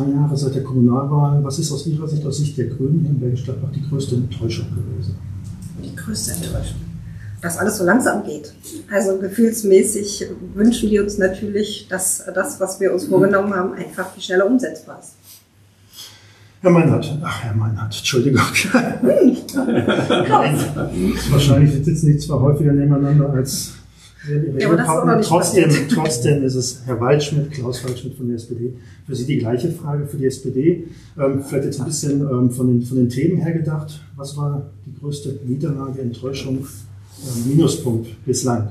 Jahre seit der Kommunalwahl. Was ist aus Ihrer Sicht, aus Sicht der Grünen in Bergisch-Gladbach die größte Enttäuschung gewesen? Die größte Enttäuschung? Dass alles so langsam geht. Also gefühlsmäßig wünschen wir uns natürlich, dass das, was wir uns vorgenommen haben, einfach viel schneller umsetzbar ist. Herr Meinhardt, Entschuldigung. Wahrscheinlich sitzen die zwar häufiger nebeneinander als Ihre Partner. Trotzdem ist es Herr Waldschmidt, Klaus Waldschmidt von der SPD. Für Sie die gleiche Frage für die SPD. Vielleicht jetzt ein bisschen von den Themen her gedacht. Was war die größte Niederlage, Enttäuschung, Minuspunkt bislang?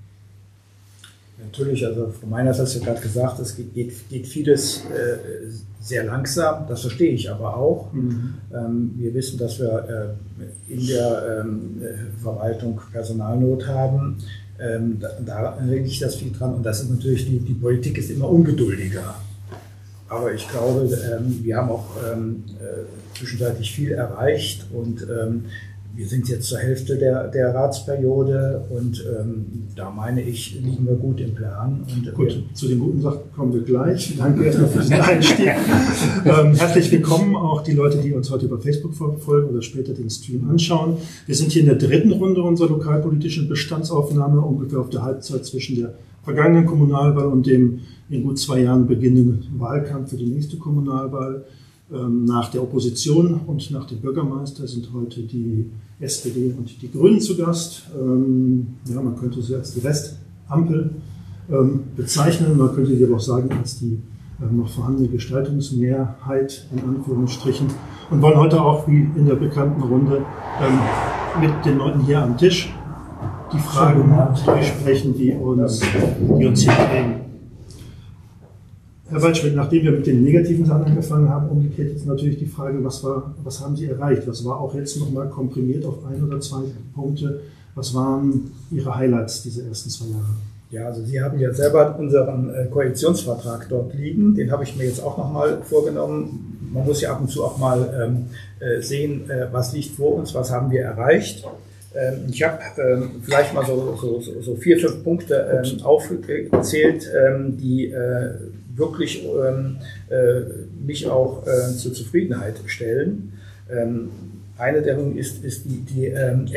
Natürlich, also Frau Meinhardt hat es ja gerade gesagt, es geht vieles sehr langsam, das verstehe ich aber auch. Wir wissen, dass wir in der Verwaltung Personalnot haben. Da liegt das viel dran und das ist natürlich, die Politik ist immer ungeduldiger. Aber ich glaube, wir haben auch zwischenzeitlich viel erreicht und wir sind jetzt zur Hälfte der Ratsperiode und da meine ich, liegen wir gut im Plan. Und gut, zu den guten Sachen kommen wir gleich. Danke erstmal für diesen Einstieg. Herzlich willkommen auch die Leute, die uns heute über Facebook folgen oder später den Stream anschauen. Wir sind hier in der dritten Runde unserer lokalpolitischen Bestandsaufnahme, ungefähr auf der Halbzeit zwischen der vergangenen Kommunalwahl und dem in gut 2 Jahren beginnenden Wahlkampf für die nächste Kommunalwahl. Nach der Opposition und nach dem Bürgermeister sind heute die SPD und die Grünen zu Gast. Man könnte sie als die Restampel bezeichnen, man könnte sie aber auch sagen als die noch vorhandene Gestaltungsmehrheit in Anführungsstrichen und wollen heute auch wie in der bekannten Runde mit den Leuten hier am Tisch die Fragen durchsprechen, die uns hier prägen. Herr Waldschmidt, nachdem wir mit den negativen Sachen angefangen haben, umgekehrt ist natürlich die Frage, was haben Sie erreicht? Was war auch jetzt nochmal komprimiert auf 1 oder 2 Punkte? Was waren Ihre Highlights dieser ersten 2 Jahre? Ja, also Sie haben ja selber unseren Koalitionsvertrag dort liegen. Den habe ich mir jetzt auch nochmal vorgenommen. Man muss ja ab und zu auch mal sehen, was liegt vor uns, was haben wir erreicht. Ich habe vielleicht mal so 4, 5 Punkte aufgezählt, die wirklich mich auch zur Zufriedenheit stellen. Eine der ist die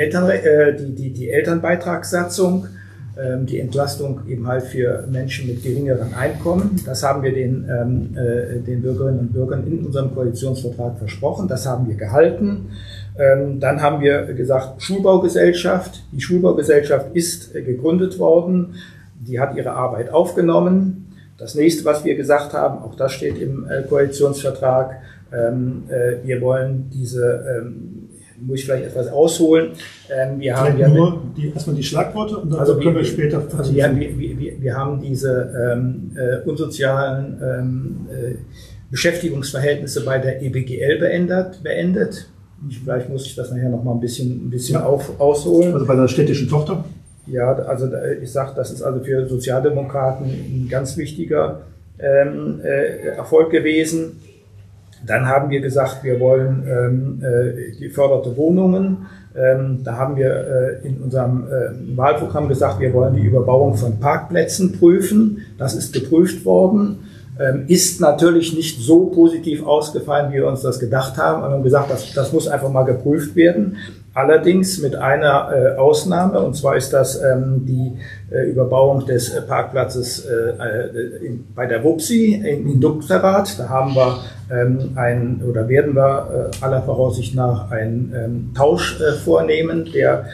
Elternbeitragssatzung, die Entlastung eben halt für Menschen mit geringeren Einkommen. Das haben wir den Bürgerinnen und Bürgern in unserem Koalitionsvertrag versprochen. Das haben wir gehalten. Dann haben wir gesagt, Schulbaugesellschaft. Die Schulbaugesellschaft ist gegründet worden. Die hat ihre Arbeit aufgenommen. Das nächste, was wir gesagt haben, auch das steht im Koalitionsvertrag, wir wollen diese, muss ich vielleicht etwas ausholen. Wir haben ja erstmal die Schlagworte und dann also können wir später. Also wir haben diese unsozialen Beschäftigungsverhältnisse bei der EBGL beendet. Vielleicht muss ich das nachher noch mal ein bisschen ausholen. Also bei der städtischen Tochter? Ja, also ich sage, das ist also für Sozialdemokraten ein ganz wichtiger Erfolg gewesen. Dann haben wir gesagt, wir wollen geförderte Wohnungen. Da haben wir in unserem Wahlprogramm gesagt, wir wollen die Überbauung von Parkplätzen prüfen. Das ist geprüft worden. Ist natürlich nicht so positiv ausgefallen, wie wir uns das gedacht haben. Wir haben gesagt, das muss einfach mal geprüft werden. Allerdings mit einer Ausnahme, und zwar ist das die Überbauung des Parkplatzes bei der WUPSI in Duxerath. Da haben wir werden wir aller Voraussicht nach einen Tausch vornehmen der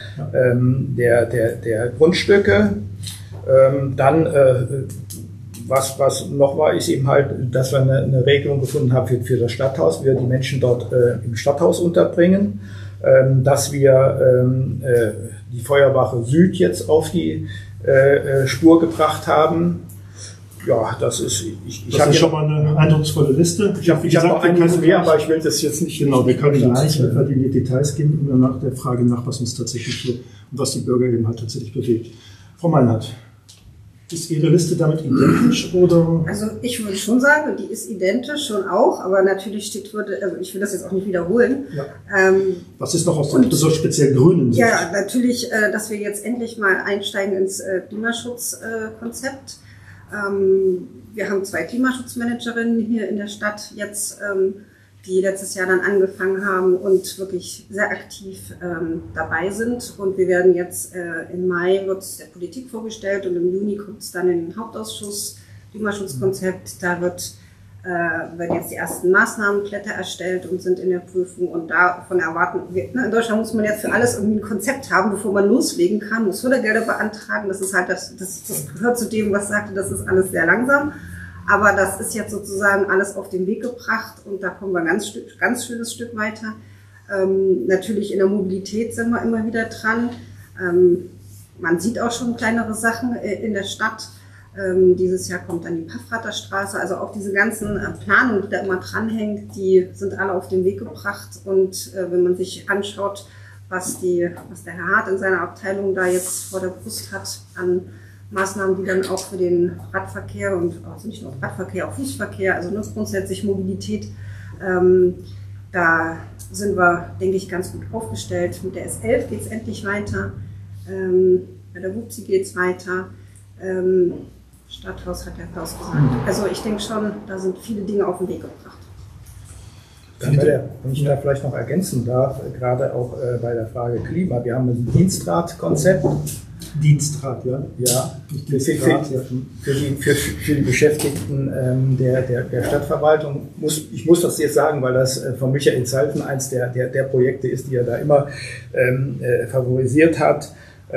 Grundstücke. Was noch war, ist eben halt, dass wir eine Regelung gefunden haben für das Stadthaus, wir die Menschen dort im Stadthaus unterbringen, dass wir die Feuerwache Süd jetzt auf die Spur gebracht haben. Ja, das ist schon mal eine eindrucksvolle Liste. Ich habe noch einiges mehr, aber ich will das jetzt nicht. Genau, wir können gleich in die Details gehen, immer nach der Frage nach, was uns tatsächlich so und was die Bürger eben halt tatsächlich bewegt. Frau Meinhardt. Ist Ihre Liste damit identisch oder? Also ich würde schon sagen, die ist identisch schon auch, aber natürlich ich will das jetzt auch nicht wiederholen. Ja. Was ist noch aus der so speziell grünen Sicht? Ja, natürlich, dass wir jetzt endlich mal einsteigen ins Klimaschutzkonzept. Wir haben 2 Klimaschutzmanagerinnen hier in der Stadt jetzt, die letztes Jahr dann angefangen haben und wirklich sehr aktiv dabei sind. Und wir werden jetzt im Mai wird es der Politik vorgestellt und im Juni kommt es dann in den Hauptausschuss, Klimaschutzkonzept. Da werden jetzt die ersten Maßnahmenblätter erstellt und sind in der Prüfung. Und davon erwarten wir, in Deutschland muss man jetzt für alles irgendwie ein Konzept haben, bevor man loslegen kann, muss Fördergelder beantragen. Das ist halt das gehört zu dem, was sagte, das ist alles sehr langsam. Aber das ist jetzt sozusagen alles auf den Weg gebracht und da kommen wir ganz schönes Stück weiter. Natürlich in der Mobilität sind wir immer wieder dran. Man sieht auch schon kleinere Sachen in der Stadt. Dieses Jahr kommt dann die Paffrather Straße. Also auch diese ganzen Planungen, die da immer dranhängt, die sind alle auf den Weg gebracht. Und wenn man sich anschaut, was der Herr Hart in seiner Abteilung da jetzt vor der Brust hat an Maßnahmen, die dann auch für den Radverkehr und also nicht nur Radverkehr, auch Fußverkehr, also nur grundsätzlich Mobilität, da sind wir, denke ich, ganz gut aufgestellt. Mit der S11 geht es endlich weiter, bei der WUPSI geht es weiter, Stadthaus hat der Klaus gesagt. Also ich denke schon, da sind viele Dinge auf den Weg gebracht. Wenn ich da vielleicht noch ergänzen darf, gerade auch bei der Frage Klima, wir haben ein Dienstratkonzept. Dienstrat, ja. Ja, für die Beschäftigten der Stadtverwaltung. Ich muss das jetzt sagen, weil das von Michael Zalfen eins der Projekte ist, die er da immer favorisiert hat.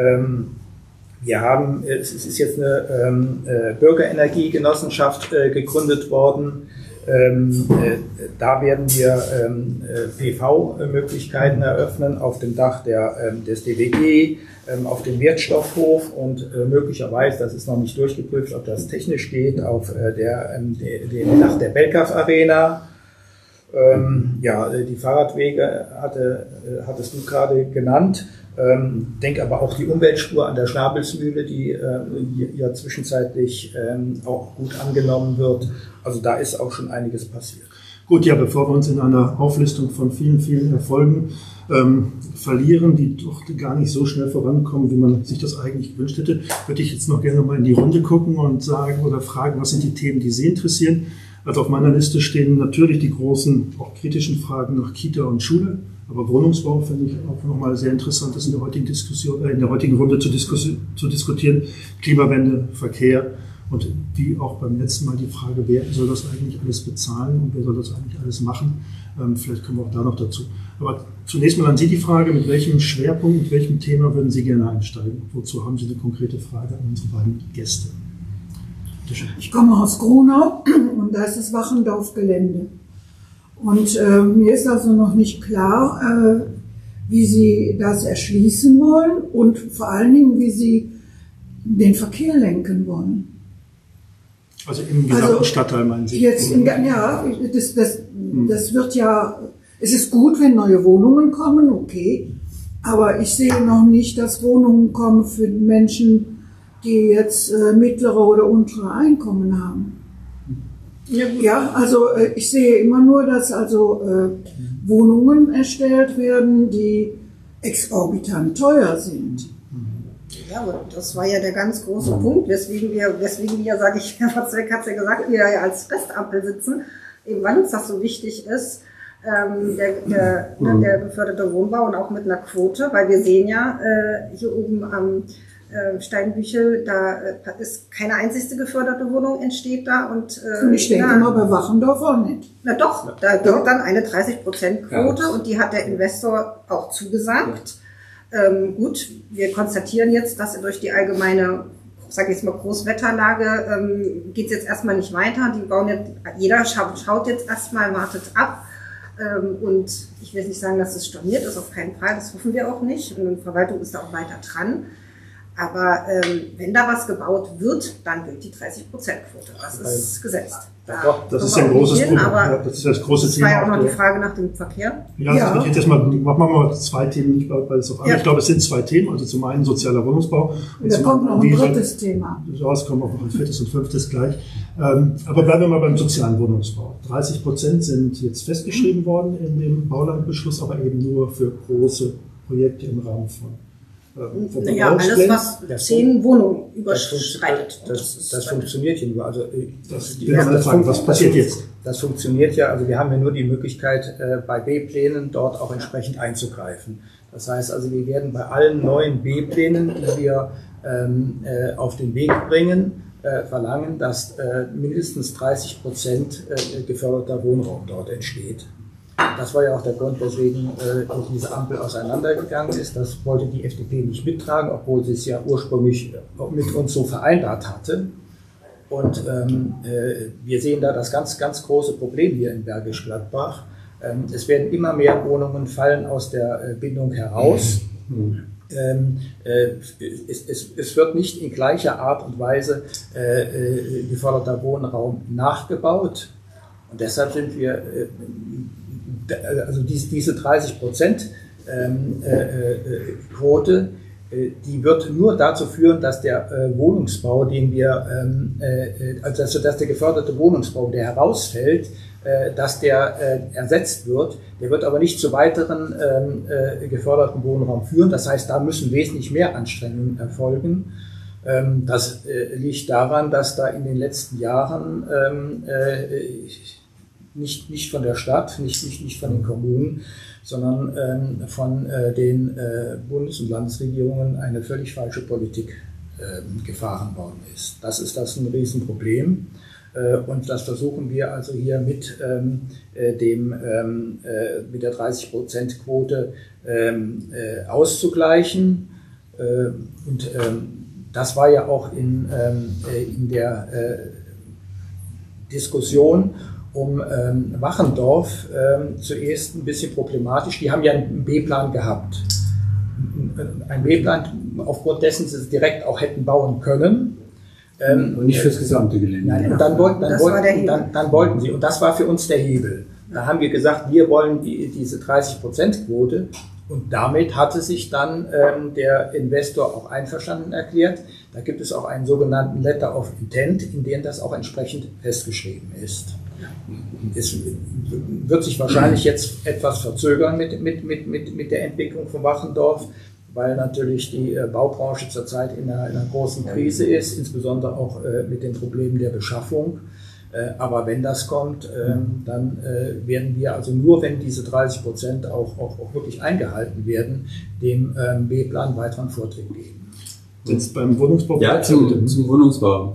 Es ist jetzt eine Bürgerenergiegenossenschaft gegründet worden. Da werden wir PV-Möglichkeiten eröffnen auf dem Dach des DWG, auf dem Wertstoffhof und möglicherweise, das ist noch nicht durchgeprüft, ob das technisch geht, auf dem Dach der Belkaf Arena. Die Fahrradwege hattest du gerade genannt. Denke aber auch die Umweltspur an der Schnabelsmühle, die ja zwischenzeitlich auch gut angenommen wird. Also da ist auch schon einiges passiert. Gut, ja, bevor wir uns in einer Auflistung von vielen, vielen Erfolgen verlieren, die doch gar nicht so schnell vorankommen, wie man sich das eigentlich gewünscht hätte, würde ich jetzt noch gerne mal in die Runde gucken und sagen oder fragen, was sind die Themen, die Sie interessieren. Also auf meiner Liste stehen natürlich die großen, auch kritischen Fragen nach Kita und Schule. Aber Wohnungsbau finde ich auch nochmal sehr interessant, das in der heutigen Runde zu diskutieren. Klimawende, Verkehr und wie auch beim letzten Mal die Frage, wer soll das eigentlich alles bezahlen und wer soll das eigentlich alles machen? Vielleicht kommen wir auch da noch dazu. Aber zunächst mal an Sie die Frage, mit welchem Schwerpunkt, mit welchem Thema würden Sie gerne einsteigen? Wozu haben Sie eine konkrete Frage an unsere beiden Gäste? Ich komme aus Gronau und da ist das Wachendorf-Gelände. Und mir ist also noch nicht klar, wie Sie das erschließen wollen und vor allen Dingen, wie Sie den Verkehr lenken wollen. Also im gesamten Stadtteil meinen Sie? Jetzt das wird ja, es ist gut, wenn neue Wohnungen kommen, okay, aber ich sehe noch nicht, dass Wohnungen kommen für Menschen, die jetzt mittlere oder untere Einkommen haben. Ja, also ich sehe immer nur, dass Wohnungen erstellt werden, die exorbitant teuer sind. Ja, aber das war ja der ganz große Punkt, weswegen wir ja, sage ich, Herr Zweck hat es ja gesagt, wir ja als Restampel sitzen, eben weil uns das so wichtig ist, der geförderte Wohnbau und auch mit einer Quote, weil wir sehen ja hier oben am Steinbüchel, da ist keine einzigste geförderte Wohnung entsteht da und ich denke mal bei Wachendorf auch nicht. Na doch, da gibt dann eine 30%-Quote und die hat der Investor auch zugesagt. Gut, wir konstatieren jetzt, dass durch die allgemeine, sag ich jetzt mal, Großwetterlage geht es jetzt erstmal nicht weiter. Die bauen jetzt, jeder schaut jetzt erstmal, wartet ab. Und ich will nicht sagen, dass es storniert ist, auf keinen Fall, das hoffen wir auch nicht. Und die Verwaltung ist da auch weiter dran. Aber wenn da was gebaut wird, dann gilt die 30%-Quote. Das ist gesetzt. Das ist ja ein großes Problem. Das ist das große Thema. Das war ja auch noch die Frage nach dem Verkehr. Ja, also jetzt erstmal, machen wir mal zwei Themen, weil es auf einmal, ich glaube, es sind zwei Themen. Also zum einen sozialer Wohnungsbau. Und da kommt noch ein drittes Thema. Es kommt auch noch ein viertes und fünftes gleich. Aber bleiben wir mal beim sozialen Wohnungsbau. 30% sind jetzt festgeschrieben worden in dem Baulandbeschluss, aber eben nur für große Projekte im Rahmen von Ja, alles, was 10 Wohnungen überschreitet. Das funktioniert hier nur. Also, was passiert jetzt? Das funktioniert ja, also wir haben ja nur die Möglichkeit, bei B-Plänen dort auch entsprechend einzugreifen. Das heißt also, wir werden bei allen neuen B-Plänen, die wir auf den Weg bringen, verlangen, dass mindestens 30% geförderter Wohnraum dort entsteht. Das war ja auch der Grund, weswegen diese Ampel auseinandergegangen ist. Das wollte die FDP nicht mittragen, obwohl sie es ja ursprünglich mit uns so vereinbart hatte. Und wir sehen da das ganz, ganz große Problem hier in Bergisch Gladbach. Es werden immer mehr Wohnungen fallen aus der Bindung heraus. Es wird nicht in gleicher Art und Weise geförderter Wohnraum nachgebaut. Und deshalb sind wir, also diese 30% Quote, die wird nur dazu führen, dass der Wohnungsbau, den wir, also dass der geförderte Wohnungsbau, der herausfällt, dass der ersetzt wird. Der wird aber nicht zu weiteren geförderten Wohnraum führen. Das heißt, da müssen wesentlich mehr Anstrengungen erfolgen. Das liegt daran, dass da in den letzten Jahren nicht von der Stadt, nicht von den Kommunen, sondern von den Bundes- und Landesregierungen eine völlig falsche Politik gefahren worden ist. Das ist ein Riesenproblem. Und das versuchen wir also hier mit der 30%-Quote auszugleichen. Und das war ja auch in der Diskussion um Wachendorf zuerst ein bisschen problematisch. Die haben ja einen B-Plan gehabt. Ein B-Plan, aufgrund dessen sie es direkt auch hätten bauen können. Und nicht fürs gesamte Gelände. Nein, und dann wollten sie, und das war für uns der Hebel. Da haben wir gesagt, wir wollen diese 30%-Quote, und damit hatte sich dann der Investor auch einverstanden erklärt. Da gibt es auch einen sogenannten Letter of Intent, in dem das auch entsprechend festgeschrieben ist. Es wird sich wahrscheinlich jetzt etwas verzögern mit der Entwicklung von Wachendorf, weil natürlich die Baubranche zurzeit in einer großen Krise ist, insbesondere auch mit den Problemen der Beschaffung. Aber wenn das kommt, dann werden wir also nur, wenn diese 30% auch wirklich eingehalten werden, dem B-Plan weiteren Vortrieb geben. Jetzt beim Wohnungsbau? Ja, zum Wohnungsbau.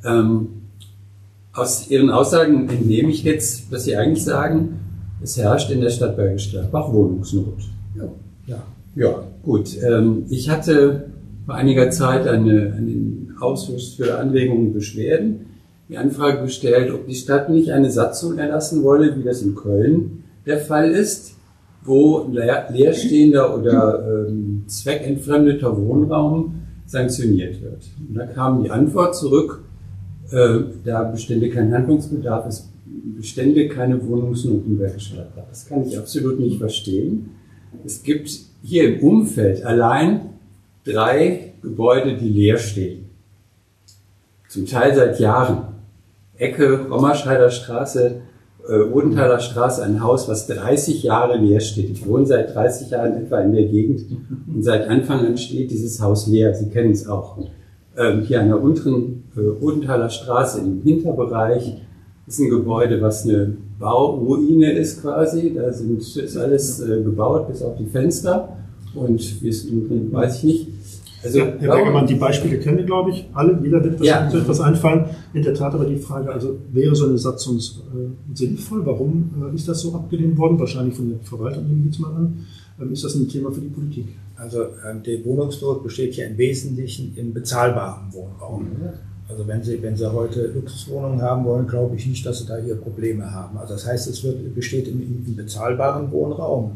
Aus Ihren Aussagen entnehme ich jetzt, dass Sie eigentlich sagen, es herrscht in der Stadt Bergisch Gladbach Wohnungsnot. Ja, gut. Ich hatte vor einiger Zeit einen Ausschuss für Anregungen und Beschwerden die Anfrage gestellt, ob die Stadt nicht eine Satzung erlassen wolle, wie das in Köln der Fall ist, wo leerstehender oder zweckentfremdeter Wohnraum sanktioniert wird. Und da kam die Antwort zurück, da bestände kein Handlungsbedarf, es bestände keine Wohnungsnot in Bergisch Gladbach. Das kann ich absolut nicht verstehen. Es gibt hier im Umfeld allein 3 Gebäude, die leer stehen. Zum Teil seit Jahren. Ecke Rommerscheider Straße, Odenthaler Straße, ein Haus, was 30 Jahre leer steht. Ich wohne seit 30 Jahren etwa in der Gegend und seit Anfang an steht dieses Haus leer. Sie kennen es auch. Hier an der unteren Odenthaler Straße im Hinterbereich ist ein Gebäude, was eine Bauruine ist quasi. Da ist alles gebaut bis auf die Fenster und wie es drin, weiß ich nicht. Also, Herr Bergermann, die Beispiele kennen wir, glaube ich, alle. Jeder wird wahrscheinlich so etwas einfallen. In der Tat aber die Frage, also wäre so eine Satzung sinnvoll? Warum ist das so abgelehnt worden? Wahrscheinlich von der Verwaltung, nehmen wir jetzt mal an. Ist das ein Thema für die Politik? Also die Wohnungsnot besteht ja im Wesentlichen im bezahlbaren Wohnraum. Also wenn Sie heute Luxuswohnungen haben wollen, glaube ich nicht, dass Sie da hier Probleme haben. Also das heißt, es besteht im bezahlbaren Wohnraum.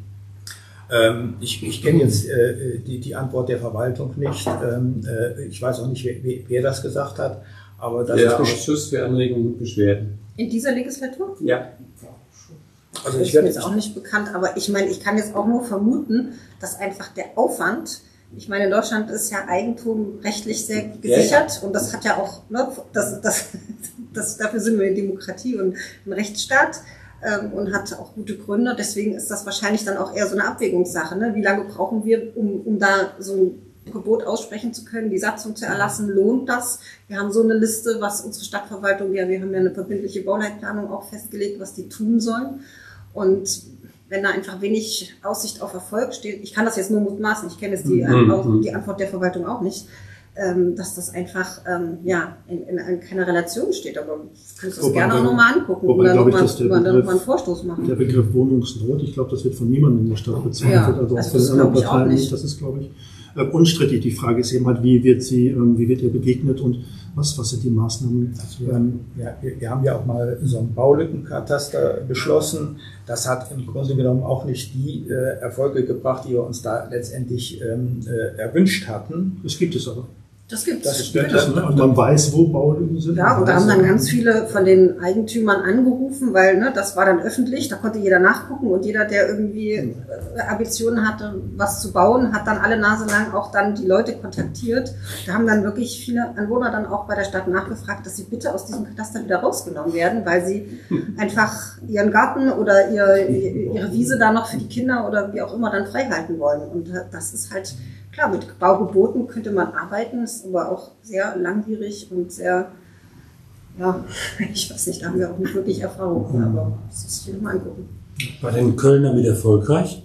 Ich kenne jetzt die Antwort der Verwaltung nicht. Ich weiß auch nicht, wer das gesagt hat. Aber das der Ausschuss für Anregungen und Beschwerden. In dieser Legislatur? Ja. Also das ist mir jetzt auch nicht bekannt, aber ich meine, ich kann jetzt auch nur vermuten, dass einfach der Aufwand, ich meine, in Deutschland ist ja Eigentum rechtlich sehr gesichert und das hat ja auch, ne, dafür sind wir eine Demokratie und ein Rechtsstaat. und hat auch gute Gründe. Deswegen ist das wahrscheinlich dann auch eher so eine Abwägungssache. Ne? Wie lange brauchen wir, um da so ein Gebot aussprechen zu können, die Satzung zu erlassen? Lohnt das? Wir haben so eine Liste, was unsere Stadtverwaltung, wir haben ja eine verbindliche Bauleitplanung auch festgelegt, was die tun sollen. Und wenn da einfach wenig Aussicht auf Erfolg steht, ich kann das jetzt nur mutmaßen, ich kenne jetzt die Antwort der Verwaltung auch nicht, dass das einfach in keiner Relation steht. Aber ich kann das gerne auch nochmal angucken oder nochmal einen Vorstoß machen. Der Begriff Wohnungsnot, ich glaube, das wird von niemandem in der Stadt bezweifelt, also auch von den anderen Parteien nicht. Das ist, glaube ich, unstrittig. Die Frage ist eben halt, wie wird ihr begegnet und was sind die Maßnahmen? Wir haben ja auch mal so ein Baulückenkataster beschlossen. Das hat im Grunde genommen auch nicht die Erfolge gebracht, die wir uns da letztendlich erwünscht hatten. Das gibt es aber. Das gibt es. Und man weiß, wo Baulücken sind. Ja, und da haben dann ganz viele von den Eigentümern angerufen, weil das war dann öffentlich, da konnte jeder nachgucken und jeder, der irgendwie Ambitionen hatte, was zu bauen, hat dann alle Nase lang auch dann die Leute kontaktiert. Da haben dann wirklich viele Anwohner dann auch bei der Stadt nachgefragt, dass sie bitte aus diesem Kataster wieder rausgenommen werden, weil sie einfach ihren Garten oder ihre Wiese da noch für die Kinder oder wie auch immer dann frei halten wollen. Und das ist halt klar, mit Baugeboten könnte man arbeiten, ist aber auch sehr langwierig und sehr, ich weiß nicht, da haben wir auch nicht wirklich Erfahrung, aber das muss ich mir mal angucken. War denn Köln damit erfolgreich?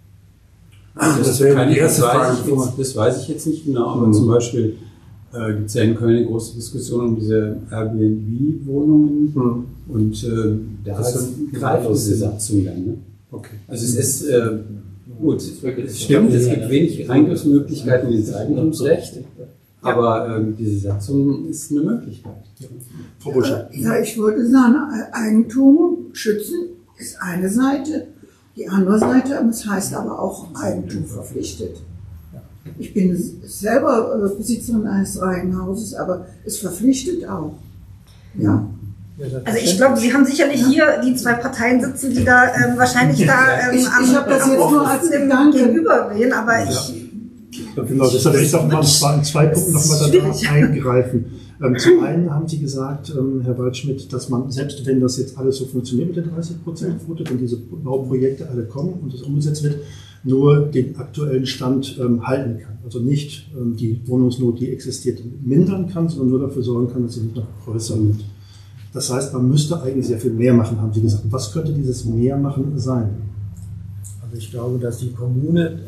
Das wäre die erste Frage. Das weiß ich jetzt nicht genau, aber zum Beispiel gibt es ja in Köln eine große Diskussion um diese Airbnb-Wohnungen und da greift diese Satzung dann. Ne? Okay. Also es ist gut, es stimmt, es gibt wenig Eingriffsmöglichkeiten in das Eigentumsrecht, aber diese Satzung ist eine Möglichkeit. Frau Buscher. Ja, ich würde sagen, Eigentum schützen ist eine Seite, die andere Seite, das heißt aber auch Eigentum verpflichtet. Ich bin selber Besitzerin eines Reihenhauses, aber es verpflichtet auch. Ja. Also ich glaube, Sie haben sicherlich hier die zwei Parteien sitzen, die da wahrscheinlich da ich habe das jetzt nur als Gedanke gegenübergehen, aber Genau, deshalb will ich auch mal in zwei Punkten nochmal danach eingreifen. Zum einen haben Sie gesagt, Herr Waldschmidt, dass man, selbst wenn das jetzt alles so funktioniert mit der 30%-Quote, wenn diese Bauprojekte alle kommen und das umgesetzt wird, nur den aktuellen Stand halten kann. Also nicht die Wohnungsnot, die existiert, mindern kann, sondern nur dafür sorgen kann, dass sie nicht noch größer wird. Das heißt, man müsste eigentlich sehr viel mehr machen, haben Sie gesagt. Was könnte dieses Mehrmachen sein? Also ich glaube, dass die Kommune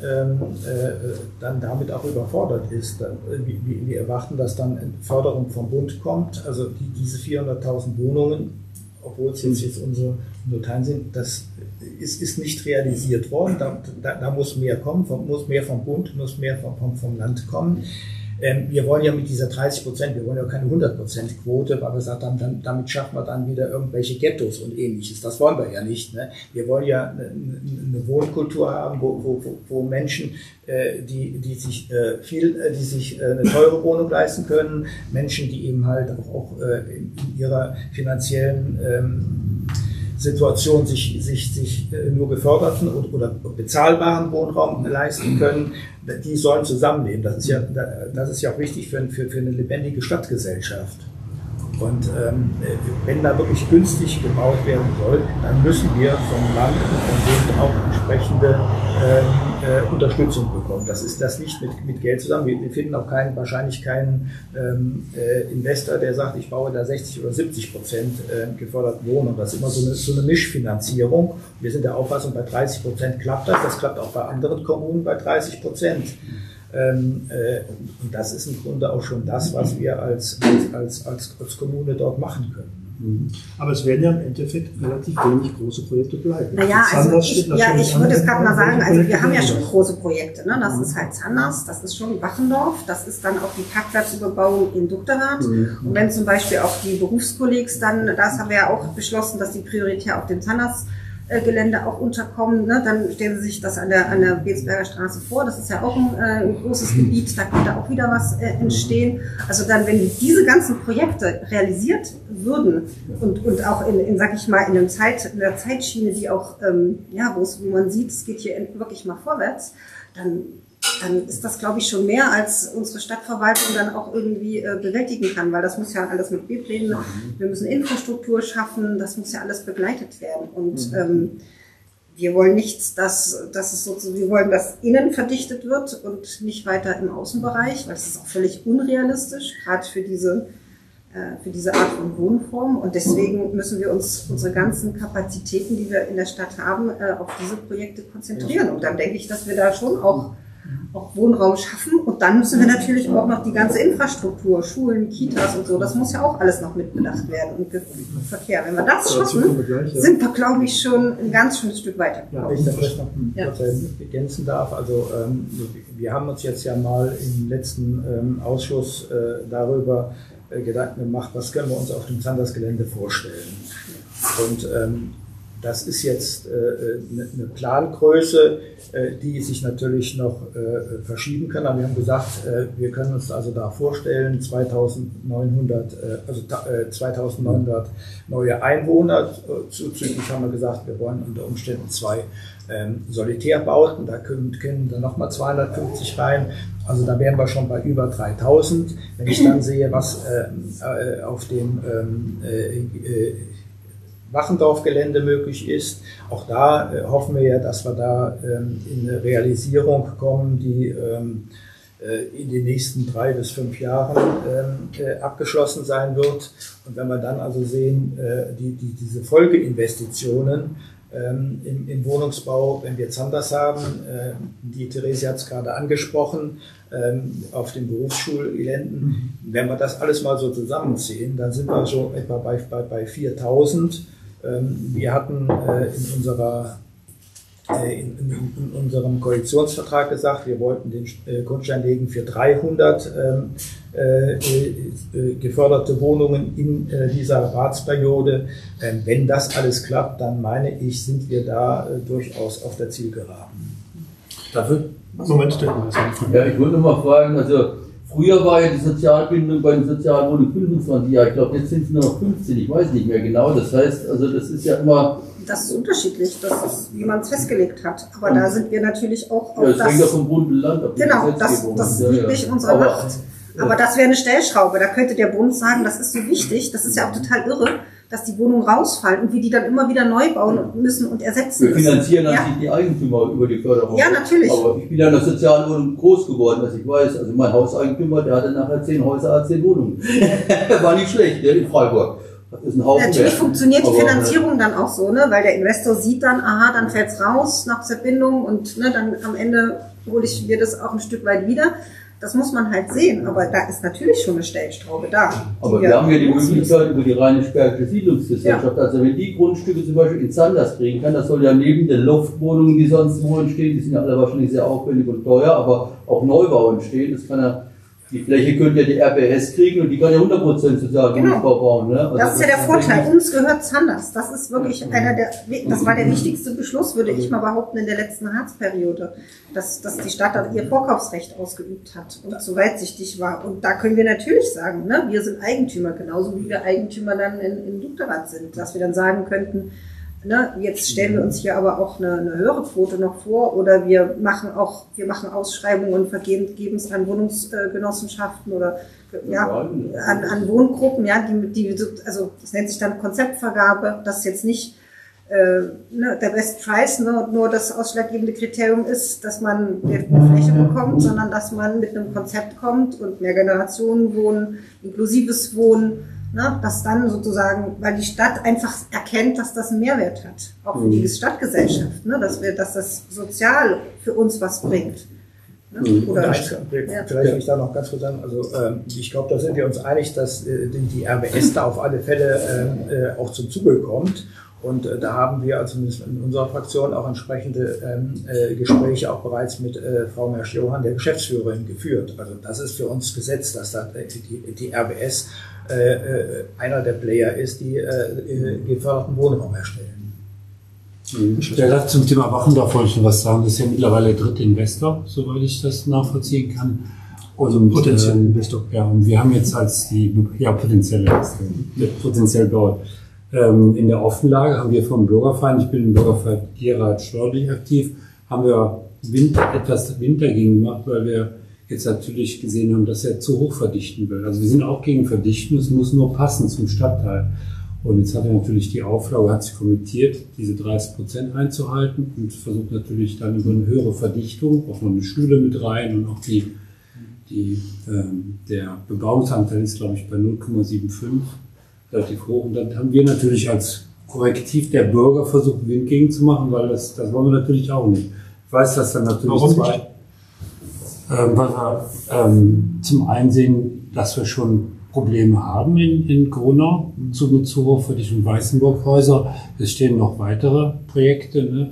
dann damit auch überfordert ist. Wir erwarten, dass dann Förderung vom Bund kommt. Also diese 400.000 Wohnungen, obwohl es jetzt unsere Teilen sind, das ist nicht realisiert worden. Da muss mehr kommen, muss mehr vom Bund, muss mehr vom Land kommen. Wir wollen ja mit dieser 30%, wir wollen ja keine 100%-Quote, weil wir gesagt haben, damit schaffen wir dann wieder irgendwelche Ghettos und Ähnliches. Das wollen wir ja nicht. Ne? Wir wollen ja eine Wohnkultur haben, wo Menschen, die sich eine teure Wohnung leisten können, Menschen, die eben halt auch in ihrer finanziellen Situation sich nur geförderten oder bezahlbaren Wohnraum leisten können, die sollen zusammenleben. Das ist ja auch wichtig für eine lebendige Stadtgesellschaft. Und wenn da wirklich günstig gebaut werden soll, dann müssen wir vom Land und vom Bund auch entsprechende Unterstützung bekommen. Das liegt mit Geld zusammen. Wir finden auch wahrscheinlich keinen Investor, der sagt, ich baue da 60 oder 70% geförderten Wohnungen. Das ist immer so eine Mischfinanzierung. Wir sind der Auffassung, bei 30% klappt das. Das klappt auch bei anderen Kommunen bei 30%. Und das ist im Grunde auch schon das, was wir als Kommune dort machen können. Aber es werden ja im Endeffekt relativ wenig große Projekte bleiben. Naja, ich würde es gerade mal sagen, also wir haben ja schon große Projekte. Ne? Das ist halt Zanders, das ist schon Wachendorf, das ist dann auch die Parkplatzüberbauung in Duckterrath. Und wenn zum Beispiel auch die Berufskollegs dann, das haben wir ja auch beschlossen, dass die prioritär auf dem Zanders Gelände auch unterkommen, ne? Dann stellen Sie sich das an der Betsberger Straße vor. Das ist ja auch ein großes Gebiet, da könnte auch wieder was entstehen. Also dann, wenn diese ganzen Projekte realisiert würden und auch sag ich mal, in der Zeitschiene, die auch, wo man sieht, es geht hier wirklich mal vorwärts, dann dann ist das, glaube ich, schon mehr, als unsere Stadtverwaltung dann auch irgendwie bewältigen kann, weil das muss ja alles mit B-Plänen, wir müssen Infrastruktur schaffen, das muss ja alles begleitet werden. Und wir wollen nichts, wir wollen, dass innen verdichtet wird und nicht weiter im Außenbereich, weil das ist auch völlig unrealistisch, gerade für diese Art von Wohnform. Und deswegen müssen wir uns unsere ganzen Kapazitäten, die wir in der Stadt haben, auf diese Projekte konzentrieren. Und dann denke ich, dass wir da schon auch Wohnraum schaffen. Und dann müssen wir natürlich auch noch die ganze Infrastruktur, Schulen, Kitas und so, das muss ja auch alles noch mitbedacht werden und Verkehr. Wenn wir das schaffen, sind wir, glaube ich, schon ein ganz schönes Stück weiter. Ja, wenn ich das vielleicht noch kurz ergänzen darf. Also wir haben uns jetzt ja mal im letzten Ausschuss darüber Gedanken gemacht, was können wir uns auf dem Zandersgelände vorstellen. Und das ist jetzt eine Plangröße, die sich natürlich noch verschieben kann. Aber wir haben gesagt, wir können uns also da vorstellen, 2900 neue Einwohner. Zuzüglich haben wir gesagt, wir wollen unter Umständen 2 Solitärbauten, da können dann nochmal 250 rein. Also da wären wir schon bei über 3000. Wenn ich dann sehe, was auf dem Wachendorf-Gelände möglich ist, auch da hoffen wir ja, dass wir da in eine Realisierung kommen, die in den nächsten 3 bis 5 Jahren abgeschlossen sein wird. Und wenn wir dann also sehen, diese Folgeinvestitionen im Wohnungsbau, wenn wir Zanders haben, die Therese hat es gerade angesprochen, auf den Berufsschulgeländen, wenn wir das alles mal so zusammenziehen, dann sind wir so etwa bei 4000. Wir hatten in unserem Koalitionsvertrag gesagt, wir wollten den Grundstein legen für 300 geförderte Wohnungen in dieser Ratsperiode. Wenn das alles klappt, dann meine ich, sind wir da durchaus auf der Zielgeraden. Dafür? Moment, ja, ich wollte mal fragen, also früher war ja die Sozialbindung bei den Sozialwohnungen 25 Jahre, ich glaube jetzt sind es nur noch 15, ich weiß nicht mehr genau, das heißt, also das ist ja immer... Das ist unterschiedlich, das ist, wie man es festgelegt hat, aber da sind wir natürlich auch auf das... hängt ja vom Bund und Land ab. Genau, das liegt nicht in unserer Macht. Aber das wäre eine Stellschraube, da könnte der Bund sagen, das ist so wichtig, das ist ja auch total irre, dass die Wohnungen rausfallen und wir die dann immer wieder neu bauen müssen und ersetzen müssen. Wir finanzieren natürlich die Eigentümer über die Förderung. Ja, natürlich. Aber ich bin ja in der Sozialwohnung groß geworden, was ich weiß. Also mein Hauseigentümer, der hatte nachher 10 Häuser, 10 Wohnungen. War nicht schlecht, in Freiburg. Das ist ein Haufen natürlich wert. funktioniert die Finanzierung dann auch so, ne? Weil der Investor sieht dann, aha, dann fällt's raus nach Zerbindung und ne, dann am Ende hole ich mir das auch ein Stück weit wieder. Das muss man halt sehen, aber da ist natürlich schon eine Stellschraube da. Aber wir haben ja die Möglichkeit über die Rheinisch-Bergische Siedlungsgesellschaft, also wenn die Grundstücke zum Beispiel in Zanders kriegen kann, das soll ja neben den Loftwohnungen, die sonst wo entstehen, die sind ja alle wahrscheinlich sehr aufwendig und teuer, aber auch Neubau entstehen, das kann ja, die Fläche könnte ja die RBS kriegen und die kann ja 100% Sozialwohnungsbau bauen. Ne? Also das ist ja der Vorteil. Uns gehört Zanders. Das ist wirklich das war der wichtigste Beschluss, würde ich mal behaupten, in der letzten Hartz-Periode, dass die Stadt dann ihr Vorkaufsrecht ausgeübt hat und so weitsichtig war. Und da können wir natürlich sagen, ne, wir sind Eigentümer, genauso wie wir Eigentümer dann in Lufthansa sind, dass wir dann sagen könnten, ne, jetzt stellen wir uns hier aber auch eine höhere Quote noch vor oder wir machen Ausschreibungen und geben es an Wohnungsgenossenschaften oder an Wohngruppen, ja, also das nennt sich dann Konzeptvergabe, das jetzt nicht der Best Price nur das ausschlaggebende Kriterium ist, dass man eine Fläche bekommt, sondern dass man mit einem Konzept kommt und Mehrgenerationenwohnen, inklusives Wohnen, ne, dass dann sozusagen, weil die Stadt einfach erkennt, dass das einen Mehrwert hat, auch für die Stadtgesellschaft, ne, dass das sozial für uns was bringt. Ne? Oder vielleicht will ich da noch ganz kurz sagen, also ich glaube, da sind wir uns einig, dass die RBS da auf alle Fälle auch zum Zuge kommt. Und da haben wir also in unserer Fraktion auch entsprechende Gespräche auch bereits mit Frau Mersch-Johann, der Geschäftsführerin, geführt. Also das ist für uns Gesetz, dass da die RBS einer der Player ist, die geförderten Wohnraum erstellen. Ja, zum Thema Wachendorf wollte ich noch was sagen. Das ist ja mittlerweile der 3. Investor, soweit ich das nachvollziehen kann. Und potenziell Investor. Ja, und wir haben jetzt als potenziell dort. In der Offenlage haben wir vom Bürgerverein, ich bin im Bürgerverein Gerhard Störlich aktiv, haben wir etwas Wind dagegen gemacht, weil wir jetzt natürlich gesehen haben, dass er zu hoch verdichten will. Also wir sind auch gegen Verdichten, es muss nur passen zum Stadtteil. Und jetzt hat er natürlich die Auflage, hat sich kommentiert, diese 30% einzuhalten und versucht natürlich dann über eine höhere Verdichtung, auch noch eine Schule mit rein und auch der Bebauungsanteil ist, glaube ich, bei 0,75, relativ hoch. Und dann haben wir natürlich als Korrektiv der Bürger versucht, Wind gegen zu machen, weil das wollen wir natürlich auch nicht. Ich weiß, dass dann natürlich weil wir zum einen sehen, dass wir schon Probleme haben in Gronau mit zu hoch Verdichtung Weißenburghäuser. Es stehen noch weitere Projekte, ne?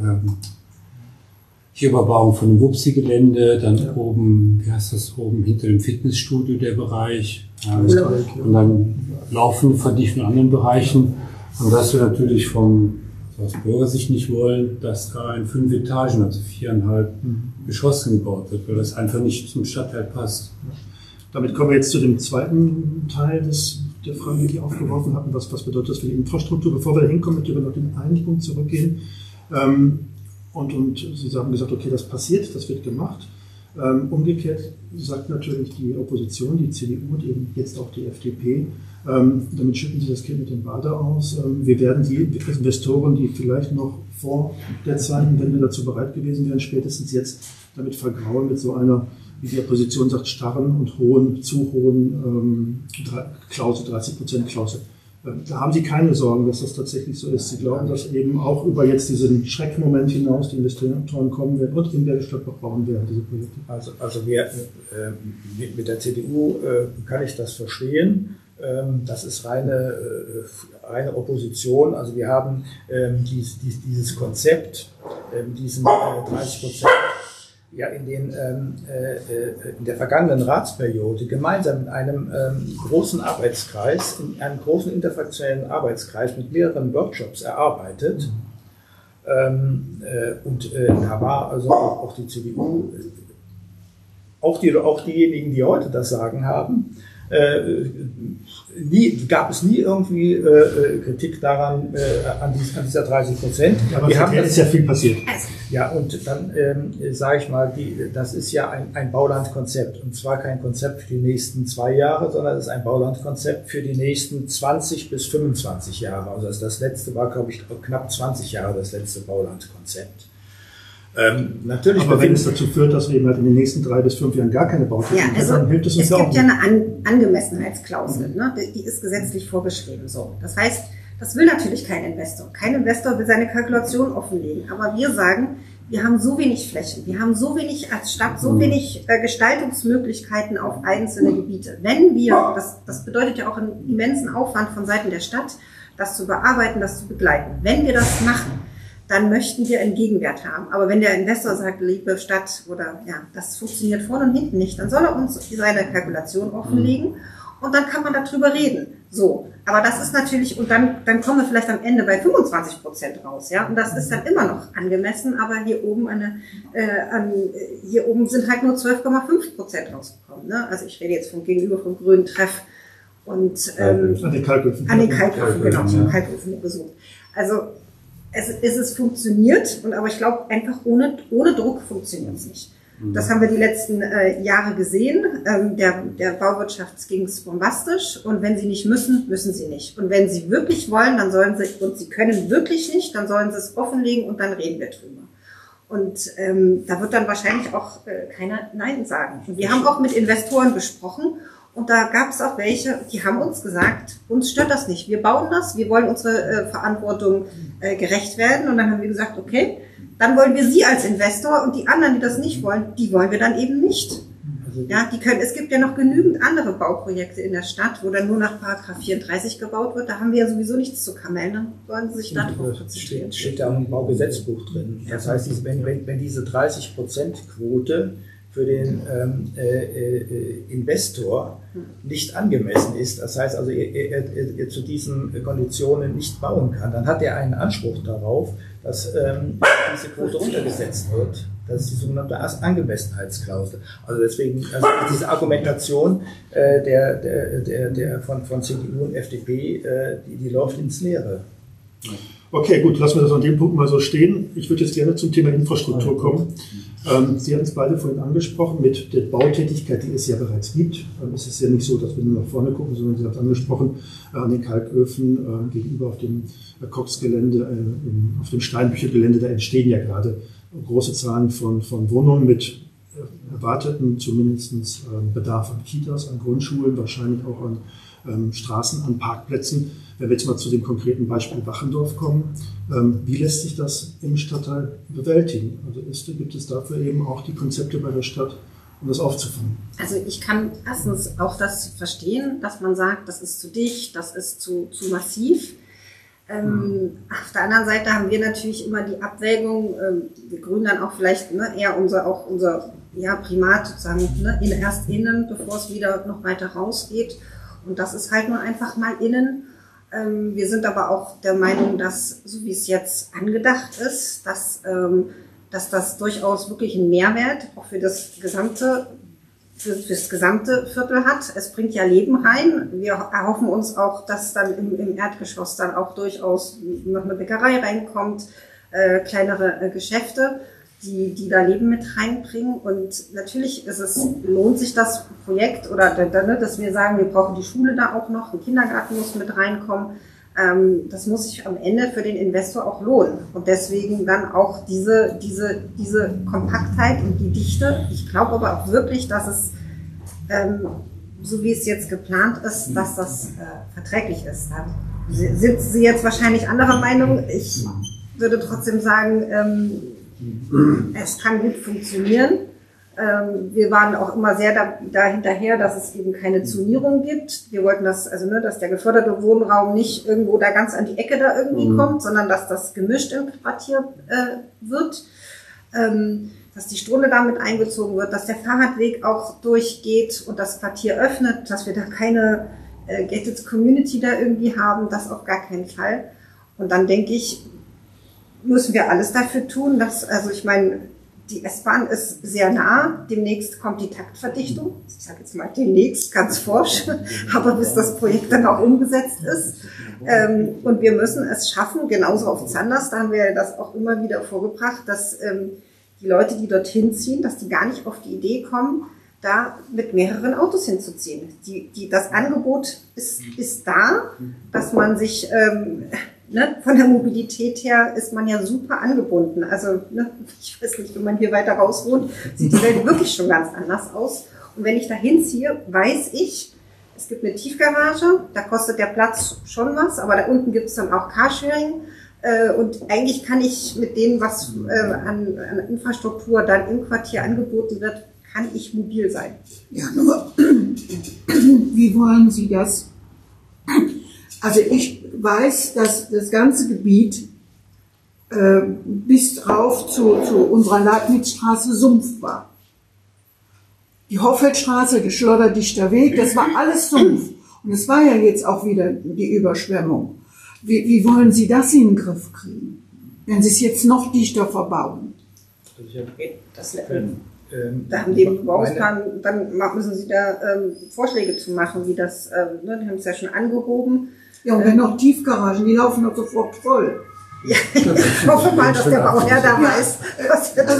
Hier Überbauung von dem Wupsi-Gelände, dann oben, wie heißt das, oben hinter dem Fitnessstudio der Bereich, und dann laufende Verdichtung in anderen Bereichen. Und dass wir natürlich aus Bürgersicht nicht wollen, dass da in 5 Etagen, also 4,5 Geschossen gebaut wird, weil das einfach nicht zum Stadtteil passt. Damit kommen wir jetzt zu dem zweiten Teil der Frage, die aufgeworfen hatten. Was bedeutet das für die Infrastruktur? Bevor wir da hinkommen, möchte ich noch den einen Punkt zurückgehen. Und Sie haben gesagt, okay, das passiert, das wird gemacht. Umgekehrt sagt natürlich die Opposition, die CDU und eben jetzt auch die FDP, damit schütten sie das Kind mit dem Bade aus. Wir werden die Investoren, die vielleicht noch vor der Zeit, wenn wir dazu bereit gewesen wären, spätestens jetzt damit vergrauen mit so einer, wie die Opposition sagt, starren und zu hohen Klausel, 30% Klausel. Da haben Sie keine Sorgen, dass das tatsächlich so ist. Sie glauben, dass eben auch über jetzt diesen Schreckmoment hinaus die Investoren kommen werden und in Bergisch Gladbach bauen werden, diese Projekte. Also wir, mit der CDU kann ich das verstehen. Das ist reine Opposition. Also wir haben dieses Konzept, diesen 30%, ja in der vergangenen Ratsperiode gemeinsam mit einem großen Arbeitskreis, in einem großen interfraktionellen Arbeitskreis mit mehreren Workshops erarbeitet. Und da war also auch die CDU, auch diejenigen, die heute das Sagen haben, gab es nie irgendwie Kritik daran, an dieser 30%. Aber es ist ja viel passiert. Ja, und dann sage ich mal, das ist ja ein Baulandkonzept. Und zwar kein Konzept für die nächsten 2 Jahre, sondern es ist ein Baulandkonzept für die nächsten 20 bis 25 Jahre. Also das letzte war, glaube ich, knapp 20 Jahre das letzte Baulandkonzept. Natürlich, aber wenn es dazu führt, dass wir eben halt in den nächsten 3 bis 5 Jahren gar keine Baustellen haben, also dann hilft es uns ja auch. Es gibt ja eine Angemessenheitsklausel, ne? Die ist gesetzlich vorgeschrieben. So. Das heißt, das will natürlich kein Investor. Kein Investor will seine Kalkulation offenlegen. Aber wir sagen, wir haben so wenig Flächen, wir haben so wenig als Stadt, so wenig Gestaltungsmöglichkeiten auf einzelne Gebiete. Wenn wir, das bedeutet ja auch einen immensen Aufwand von Seiten der Stadt, das zu bearbeiten, das zu begleiten. Wenn wir das machen, dann möchten wir einen Gegenwert haben. Aber wenn der Investor sagt, liebe Stadt, oder ja, das funktioniert vorne und hinten nicht, dann soll er uns seine Kalkulation offenlegen und dann kann man darüber reden. So. Aber das ist natürlich, und dann kommen wir vielleicht am Ende bei 25% raus, ja. Und das ist dann immer noch angemessen, aber hier oben sind halt nur 12,5% rausgekommen, ne? Also ich rede jetzt gegenüber vom Grünen Treff und, an den Kalköfen. Genau, zum Kalköfen besucht. Also, es funktioniert, aber ich glaube, einfach ohne Druck funktioniert es nicht. Das haben wir die letzten Jahre gesehen. Der Bauwirtschaft ging es bombastisch und wenn sie nicht müssen, müssen sie nicht. Und wenn sie wirklich wollen, dann sollen sie, und sie können wirklich nicht, dann sollen sie es offenlegen und dann reden wir drüber. Und da wird dann wahrscheinlich auch keiner Nein sagen. Und wir haben auch mit Investoren gesprochen. Und da gab es auch welche, die haben uns gesagt, uns stört das nicht. Wir bauen das, wir wollen unsere Verantwortung gerecht werden. Und dann haben wir gesagt, okay, dann wollen wir Sie als Investor und die anderen, die das nicht wollen, die wollen wir dann eben nicht. Ja, es gibt ja noch genügend andere Bauprojekte in der Stadt, wo dann nur nach Paragraph 34 gebaut wird. Da haben wir ja sowieso nichts zu kamellen. Dann wollen Sie sich da drauf konzentrieren. Steht da im Baugesetzbuch drin. Das heißt, wenn diese 30%-Quote für den Investor nicht angemessen ist, das heißt also, er zu diesen Konditionen nicht bauen kann, dann hat er einen Anspruch darauf, dass diese Quote runtergesetzt wird. Das ist die sogenannte Angemessenheitsklausel. Also deswegen, diese Argumentation von CDU und FDP, die läuft ins Leere. Okay, gut, lassen wir das an dem Punkt mal so stehen. Ich würde jetzt gerne zum Thema Infrastruktur kommen. Sie haben es beide vorhin angesprochen, mit der Bautätigkeit, die es ja bereits gibt. Es ist ja nicht so, dass wir nur nach vorne gucken, sondern Sie haben es angesprochen, an den Kalköfen gegenüber auf dem Kochsgelände, auf dem Steinbüchergelände, da entstehen ja gerade große Zahlen von Wohnungen mit erwarteten zumindest Bedarf an Kitas, an Grundschulen, wahrscheinlich auch an Straßen, an Parkplätzen. Wenn wir jetzt mal zu dem konkreten Beispiel Wachendorf kommen, wie lässt sich das im Stadtteil bewältigen? Also gibt es dafür eben auch die Konzepte bei der Stadt, um das aufzufangen? Also ich kann erstens auch das verstehen, dass man sagt, das ist zu dicht, das ist zu massiv. Auf der anderen Seite haben wir natürlich immer die Abwägung, wir Grünen dann auch vielleicht eher unser Primat sozusagen, erst innen, bevor es wieder noch weiter rausgeht. Und das ist halt nur einfach mal innen. Wir sind aber auch der Meinung, dass, so wie es jetzt angedacht ist, dass das durchaus wirklich einen Mehrwert auch für das gesamte Viertel hat. Es bringt ja Leben rein. Wir erhoffen uns auch, dass dann im Erdgeschoss dann auch durchaus noch eine Bäckerei reinkommt, kleinere Geschäfte, die da Leben mit reinbringen. Und natürlich lohnt sich das Projekt oder dass wir sagen, wir brauchen die Schule da auch noch, ein Kindergarten muss mit reinkommen. Das muss sich am Ende für den Investor auch lohnen. Und deswegen dann auch diese Kompaktheit und die Dichte. Ich glaube aber auch wirklich, dass es, so wie es jetzt geplant ist, dass das verträglich ist. Da sind Sie jetzt wahrscheinlich anderer Meinung. Ich würde trotzdem sagen, es kann gut funktionieren. Wir waren auch immer sehr dahinterher, dass es eben keine Zonierung gibt. Wir wollten dass der geförderte Wohnraum nicht irgendwo da ganz an die Ecke da irgendwie kommt, sondern dass das gemischt im Quartier wird, dass die Stunde damit eingezogen wird, dass der Fahrradweg auch durchgeht und das Quartier öffnet, dass wir da keine gated Community da irgendwie haben, das auf gar keinen Fall. Und dann denke ich, müssen wir alles dafür tun, die S-Bahn ist sehr nah, demnächst kommt die Taktverdichtung. Ich sage jetzt mal demnächst, ganz forsch, aber bis das Projekt dann auch umgesetzt ist. Und wir müssen es schaffen, genauso auf Zanders, da haben wir das auch immer wieder vorgebracht, dass die Leute, die dorthin ziehen, dass die gar nicht auf die Idee kommen, da mit mehreren Autos hinzuziehen. Das Angebot ist da, dass man sich... von der Mobilität her ist man ja super angebunden. Also ich weiß nicht, wenn man hier weiter raus wohnt, sieht die Welt wirklich schon ganz anders aus. Und wenn ich da hinziehe, weiß ich, es gibt eine Tiefgarage, da kostet der Platz schon was, aber da unten gibt es dann auch Carsharing. Und eigentlich kann ich mit dem, was an Infrastruktur dann im Quartier angeboten wird, kann ich mobil sein. Ja, nur wie wollen Sie das? Also ich weiß, dass das ganze Gebiet bis rauf zu unserer Leibnizstraße Sumpf war. Die Hoffeldstraße, der Schlotterdichter Weg, das war alles Sumpf. Und es war ja jetzt auch wieder die Überschwemmung. Wie wollen Sie das in den Griff kriegen, wenn Sie es jetzt noch dichter verbauen? Da haben die im Bebauungsplan, dann müssen Sie da Vorschläge zu machen, wie das, die haben es ja schon angehoben. Ja, und wenn noch Tiefgaragen, die laufen doch sofort voll. Ja, ich hoffe mal, dass der Bauherr da weiß, was wir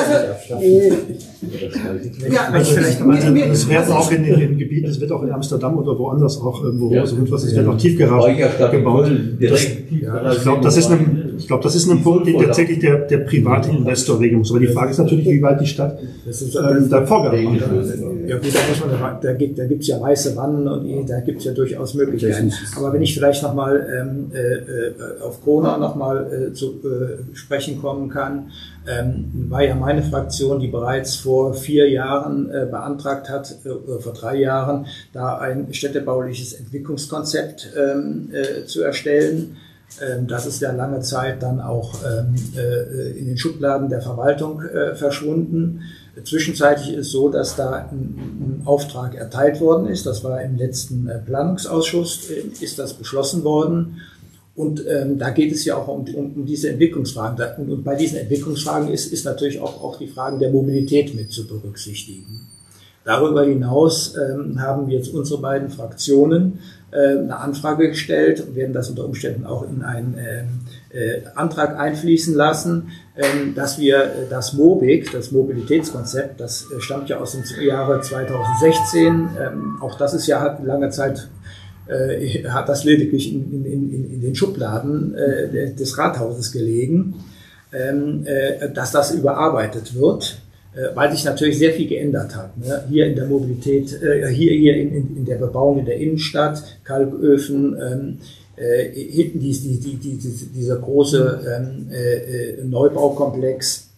es wird auch in den Gebieten, es wird auch in Amsterdam oder woanders auch irgendwo es wird auch Tiefgaragen gebaut. Ich glaube, das ist ein Punkt, den tatsächlich der private Investor regeln muss. Aber die Frage ist natürlich, wie weit die Stadt da Vorgaben macht. Ja gut, da gibt's ja weiße Wannen und da gibt's ja durchaus Möglichkeiten. Aber wenn ich vielleicht nochmal auf Corona nochmal zu sprechen kommen kann, war ja meine Fraktion, die bereits vor 4 Jahren beantragt hat, vor 3 Jahren, da ein städtebauliches Entwicklungskonzept zu erstellen. Das ist ja lange Zeit dann auch in den Schubladen der Verwaltung verschwunden. Zwischenzeitlich ist es so, dass da ein Auftrag erteilt worden ist. Das war im letzten Planungsausschuss, ist das beschlossen worden. Und da geht es ja auch um diese Entwicklungsfragen. Und bei diesen Entwicklungsfragen ist natürlich auch die Fragen der Mobilität mit zu berücksichtigen. Darüber hinaus haben wir jetzt unsere beiden Fraktionen eine Anfrage gestellt und werden das unter Umständen auch in ein Antrag einfließen lassen, dass wir das MOBIC, das Mobilitätskonzept, das stammt ja aus dem Jahre 2016, auch das ist ja lange Zeit, hat das lediglich in den Schubladen des Rathauses gelegen, dass das überarbeitet wird, weil sich natürlich sehr viel geändert hat. Ne? Hier in der Mobilität, hier in der Bebauung in der Innenstadt, Kalköfen, hinten dieser große Neubaukomplex,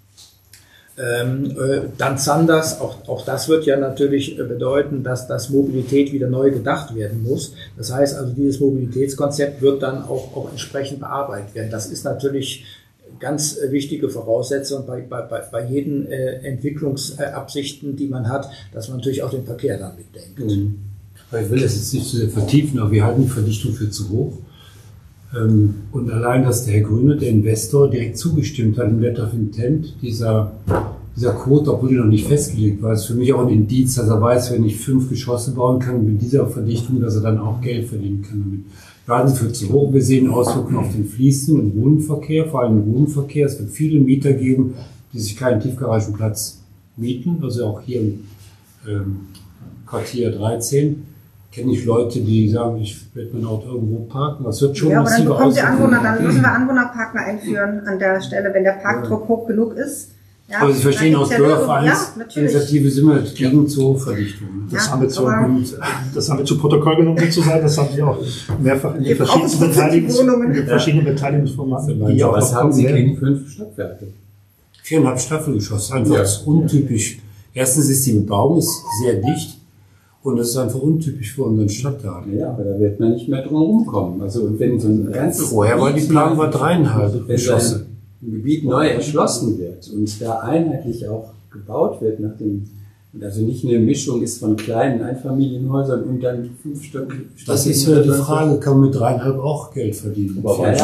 dann Zanders, auch das wird ja natürlich bedeuten, dass das Mobilität wieder neu gedacht werden muss. Das heißt also, dieses Mobilitätskonzept wird dann auch entsprechend bearbeitet werden. Das ist natürlich ganz wichtige Voraussetzung bei jeden Entwicklungsabsichten, die man hat, dass man natürlich auch den Verkehr dann mitdenkt. Mhm. Ich will das jetzt nicht zu sehr vertiefen, aber wir halten die Verdichtung für zu hoch. Und allein, dass der Herr Grüne, der Investor, direkt zugestimmt hat im Letter of Intent, dieser Quote, obwohl die noch nicht festgelegt war, ist für mich auch ein Indiz, dass er weiß, wenn ich 5 Geschosse bauen kann mit dieser Verdichtung, dass er dann auch Geld verdienen kann damit. Wir halten für zu hoch. Wir sehen Auswirkungen auf den fließenden und Wohnverkehr, vor allem im Wohnverkehr. Es wird viele Mieter geben, die sich keinen Tiefgaragenplatz mieten, also auch hier im Quartier 13. Kenne ich Leute, die sagen, ich werde mein Auto irgendwo parken. Das wird schon massive Auswirkungen. Dann müssen wir Anwohnerparken einführen an der Stelle, wenn der Parkdruck hoch genug ist. Ja, aber Sie verstehen, aus Bürgervereinsinitiative sind wir gegen zur Verdichtung. Das haben wir zu Protokoll genommen, sozusagen. Das haben Sie auch mehrfach in den verschiedenen Beteiligungsformaten. Was haben Sie gegen 5 Stockwerke? 4,5 Staffelgeschosse, einfach untypisch. Erstens ist die Bebauung sehr dicht. Und das ist einfach untypisch für unseren Stadtteil. Ja, aber da wird man nicht mehr drum rumkommen. Also, und wenn so ein ganzes vorher war die Plan 3,5 Geschosse. Wenn ein Gebiet neu erschlossen wird und da einheitlich auch gebaut wird, also nicht eine Mischung ist von kleinen Einfamilienhäusern und dann 5 Stück. Das ist ja die Frage, kann man mit 3,5 auch Geld verdienen?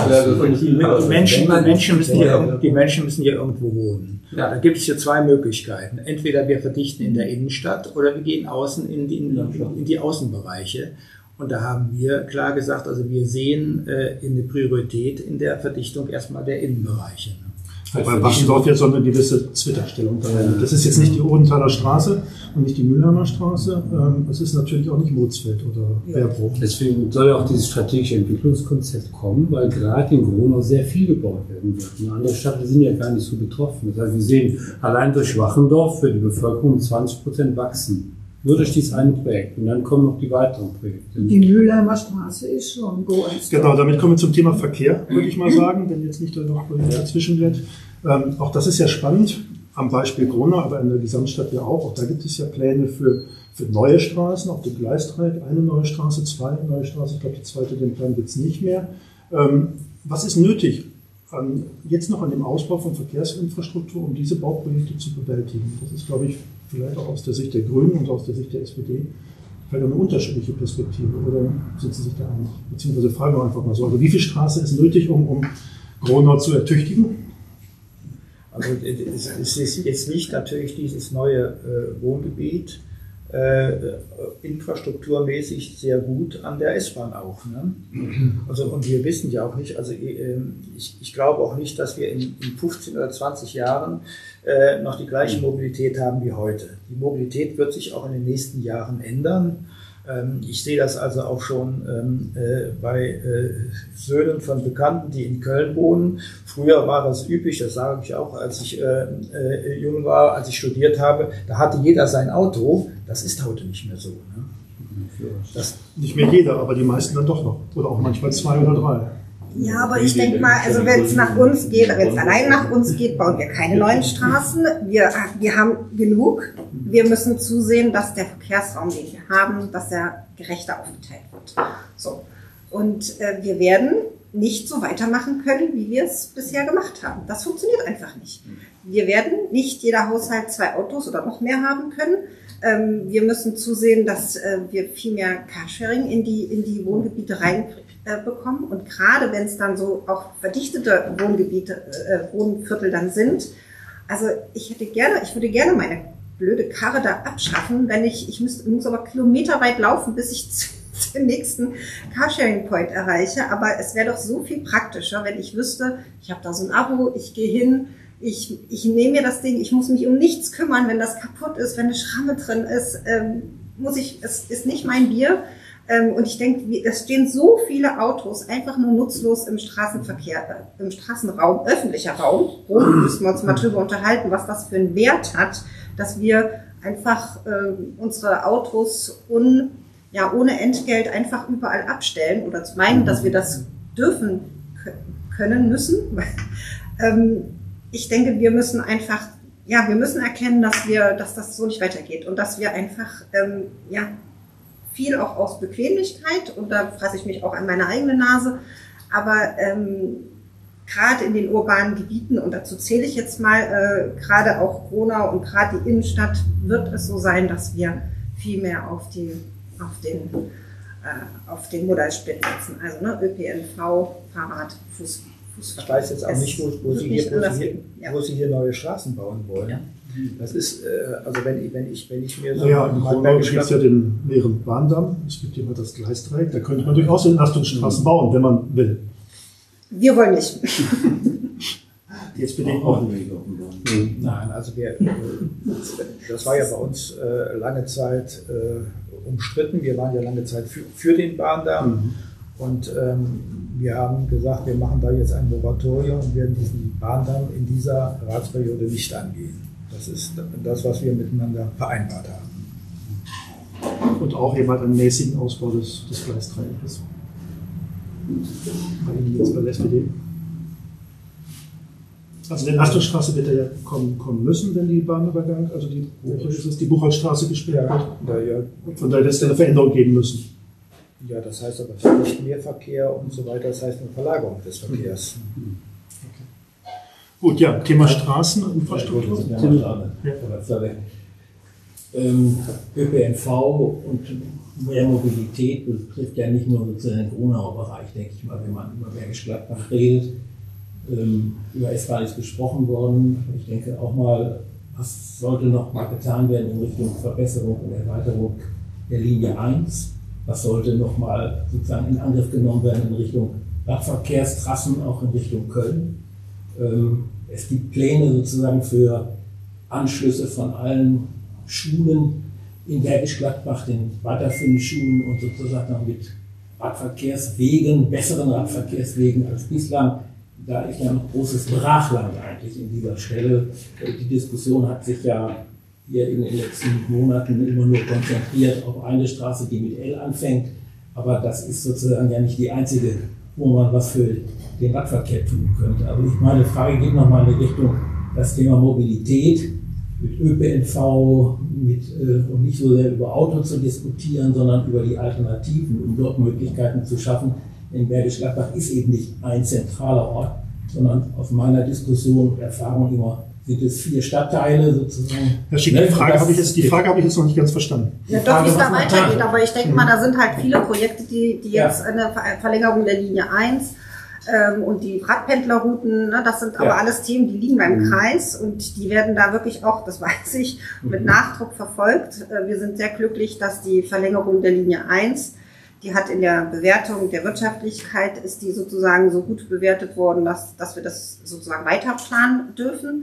Die Menschen müssen ja irgendwo wohnen. Ja. Da gibt es hier 2 Möglichkeiten. Entweder wir verdichten in der Innenstadt oder wir gehen außen in die Außenbereiche. Und da haben wir klar gesagt, also wir sehen eine Priorität in der Verdichtung erstmal der Innenbereiche. Wobei Wachendorf jetzt so eine gewisse Zwitterstellung da. Das ist jetzt nicht die Odenthaler Straße und nicht die Mühlheimer Straße. Es ist natürlich auch nicht Mutzfeld oder Werbruch. Deswegen soll auch dieses strategische Entwicklungskonzept kommen, weil gerade in Gronau sehr viel gebaut werden wird. Und andere Städte sind ja gar nicht so betroffen. Das heißt, wir sehen allein durch Wachendorf für die Bevölkerung 20% wachsen. Nur durch dieses eine Projekt. Und dann kommen noch die weiteren Projekte. Die Mühlheimer Straße ist schon groß. Genau, damit kommen wir zum Thema Verkehr, würde ich mal sagen, wenn jetzt nicht da noch dazwischen wird. Auch das ist ja spannend, am Beispiel Gronau, aber in der Gesamtstadt ja auch. Auch da gibt es ja Pläne für neue Straßen, auf dem Gleisdreieck, eine neue Straße, 2 neue Straßen. Ich glaube, die zweite, den Plan gibt es nicht mehr. Was ist nötig jetzt noch an dem Ausbau von Verkehrsinfrastruktur, um diese Bauprojekte zu bewältigen? Das ist, glaube ich, vielleicht auch aus der Sicht der Grünen und aus der Sicht der SPD vielleicht eine unterschiedliche Perspektive. Oder sind Sie sich da einig? Beziehungsweise fragen wir einfach mal so. Also wie viel Straße ist nötig, um Gronau zu ertüchtigen? Also es liegt natürlich dieses neue Wohngebiet infrastrukturmäßig sehr gut an der S-Bahn auch. Ne? Also, und wir wissen ja auch nicht, also ich glaube auch nicht, dass wir in 15 oder 20 Jahren noch die gleiche Mobilität haben wie heute. Die Mobilität wird sich auch in den nächsten Jahren ändern. Ich sehe das also auch schon bei Söhnen von Bekannten, die in Köln wohnen. Früher war das üblich, das sage ich auch, als ich jung war, als ich studiert habe, da hatte jeder sein Auto. Das ist heute nicht mehr so. Ne? Das nicht mehr jeder, aber die meisten dann doch noch. Oder auch manchmal 2 oder 3. Ja, aber ich denke mal, also wenn es nach uns geht, wenn es allein nach uns geht, bauen wir keine neuen Straßen. Wir haben genug. Wir müssen zusehen, dass der Verkehrsraum, den wir haben, dass er gerechter aufgeteilt wird. So. Und wir werden nicht so weitermachen können, wie wir es bisher gemacht haben. Das funktioniert einfach nicht. Wir werden nicht jeder Haushalt 2 Autos oder noch mehr haben können. Wir müssen zusehen, dass wir viel mehr Carsharing in die Wohngebiete reinbekommen. Und gerade wenn es dann so auch verdichtete Wohnviertel dann sind, also ich würde gerne meine blöde Karre da abschaffen, wenn ich muss aber kilometerweit laufen, bis ich den nächsten Carsharing-Point erreiche. Aber es wäre doch so viel praktischer, wenn ich wüsste, ich habe da so ein Abo, ich gehe hin, ich nehme mir das Ding, ich muss mich um nichts kümmern, wenn das kaputt ist, wenn eine Schramme drin ist, es ist nicht mein Bier. Und ich denke, es stehen so viele Autos einfach nur nutzlos im Straßenverkehr, im Straßenraum, öffentlicher Raum. Müssen wir uns mal drüber unterhalten, was das für einen Wert hat, dass wir einfach unsere Autos ohne Entgelt einfach überall abstellen oder zu meinen, dass wir das dürfen, können, müssen. Ich denke, wir müssen einfach, wir müssen erkennen, dass das so nicht weitergeht und dass wir einfach, viel auch aus Bequemlichkeit, und da fasse ich mich auch an meine eigene Nase, aber gerade in den urbanen Gebieten, und dazu zähle ich jetzt mal gerade auch Gronau und gerade die Innenstadt, wird es so sein, dass wir viel mehr auf den Modalsplit setzen, also ÖPNV, Fahrrad, Fußverkehr. Ich weiß jetzt auch nicht, wo Sie hier neue Straßen bauen wollen. Ja. Das ist, also wenn ich mir so... Naja, in Gronau gibt es ja den leeren Bahndamm, es gibt immer das Gleisdreieck, da könnte man durchaus Entlastungsstraßen bauen, wenn man will. Wir wollen nicht. Die SPD auch nicht. Nein, also das war ja bei uns lange Zeit umstritten. Wir waren ja lange Zeit für den Bahndamm. Und wir haben gesagt, wir machen da jetzt ein Moratorium und werden diesen Bahndamm in dieser Ratsperiode nicht angehen. Das ist das, was wir miteinander vereinbart haben. Und auch jemand einen mäßigen Ausbau des Gleisdreiecks. Bei Ihnen jetzt bei der SPD. Also die Entlastungsstraße wird ja kommen müssen, wenn die Bahnübergang, also die Buchholzstraße gesperrt wird. Von daher wird es eine Veränderung geben müssen. Ja, das heißt aber nicht mehr Verkehr und so weiter, das heißt eine Verlagerung des Verkehrs. Okay. Gut, ja, Thema Straßen und Infrastruktur. ÖPNV und mehr Mobilität betrifft ja nicht nur sozusagen den Gronauer Bereich, denke ich mal, wenn man über Bergisch Gladbach redet. Über S-Bahn ist gesprochen worden. Ich denke auch mal, was sollte noch mal getan werden in Richtung Verbesserung und Erweiterung der Linie 1? Was sollte noch mal sozusagen in Angriff genommen werden in Richtung Radverkehrstrassen, auch in Richtung Köln? Es gibt Pläne sozusagen für Anschlüsse von allen Schulen in Bergisch Gladbach, den weiterführenden Schulen und sozusagen mit Radverkehrswegen, besseren Radverkehrswegen als bislang. Da ist ja noch großes Brachland eigentlich in dieser Stelle. Die Diskussion hat sich ja hier in den letzten Monaten immer nur konzentriert auf eine Straße, die mit L anfängt. Aber das ist sozusagen ja nicht die einzige, wo man was für den Radverkehr tun könnte. Aber meine Frage geht nochmal in die Richtung, das Thema Mobilität mit ÖPNV, und nicht so sehr über Auto zu diskutieren, sondern über die Alternativen, um dort Möglichkeiten zu schaffen. In Bergisch Gladbach ist eben nicht ein zentraler Ort, sondern aus meiner Diskussion und Erfahrung immer sind es 4 Stadtteile sozusagen. Herr Schick, die Frage habe ich jetzt noch nicht ganz verstanden. Ja, doch, wie es da weitergeht, aber ich denke mal, da sind halt viele Projekte, die jetzt eine Verlängerung der Linie 1 und die Radpendlerrouten, das sind aber alles Themen, die liegen beim Kreis und die werden da wirklich auch, das weiß ich, mit Nachdruck verfolgt. Wir sind sehr glücklich, dass die Verlängerung der Linie 1, die hat in der Bewertung der Wirtschaftlichkeit, ist die sozusagen so gut bewertet worden, dass wir das sozusagen weiterplanen dürfen.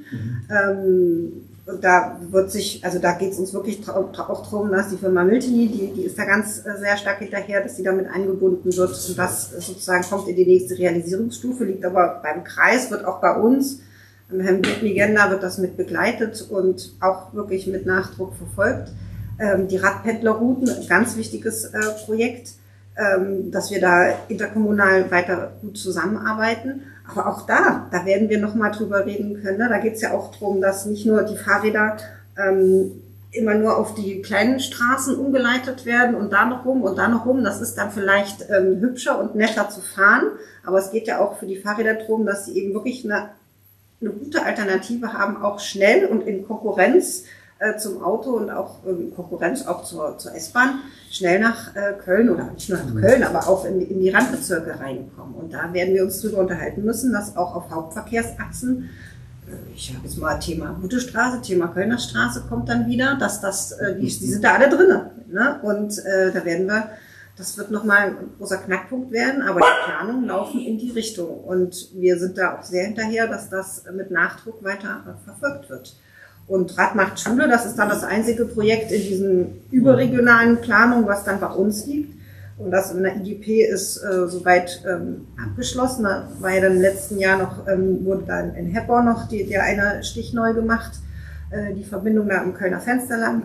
Und da da geht es uns wirklich auch darum, dass die Firma Miltini, die ist da ganz sehr stark hinterher, dass sie damit eingebunden wird und das sozusagen kommt in die nächste Realisierungsstufe, liegt aber beim Kreis, wird auch bei uns, Herrn Blitmigenda wird das mit begleitet und auch wirklich mit Nachdruck verfolgt. Die Radpendlerrouten, ein ganz wichtiges Projekt, dass wir da interkommunal weiter gut zusammenarbeiten. Aber auch da werden wir nochmal drüber reden können. Da geht es ja auch darum, dass nicht nur die Fahrräder immer nur auf die kleinen Straßen umgeleitet werden und da noch rum. Das ist dann vielleicht hübscher und netter zu fahren. Aber es geht ja auch für die Fahrräder darum, dass sie eben wirklich eine gute Alternative haben, auch schnell und in Konkurrenz zum Auto und auch Konkurrenz auch zur S-Bahn schnell nach Köln oder nicht nur nach Köln, aber auch in die Randbezirke reinkommen. Und da werden wir uns drüber unterhalten müssen, dass auch auf Hauptverkehrsachsen, ich habe jetzt mal Thema Gute Straße, Thema Kölner Straße kommt dann wieder, dass die sind da alle drin. Ne? Und da werden wir Das wird nochmal ein großer Knackpunkt werden, aber die Planungen laufen in die Richtung. Und wir sind da auch sehr hinterher, dass das mit Nachdruck weiter verfolgt wird. Und Rad macht Schule, das ist dann das einzige Projekt in diesen überregionalen Planungen, was dann bei uns liegt. Und das in der IGP ist soweit abgeschlossen. Da war ja dann im letzten Jahr noch, wurde dann in Herborn noch der eine Stich neu gemacht, die Verbindung da am Kölner Fenster lang.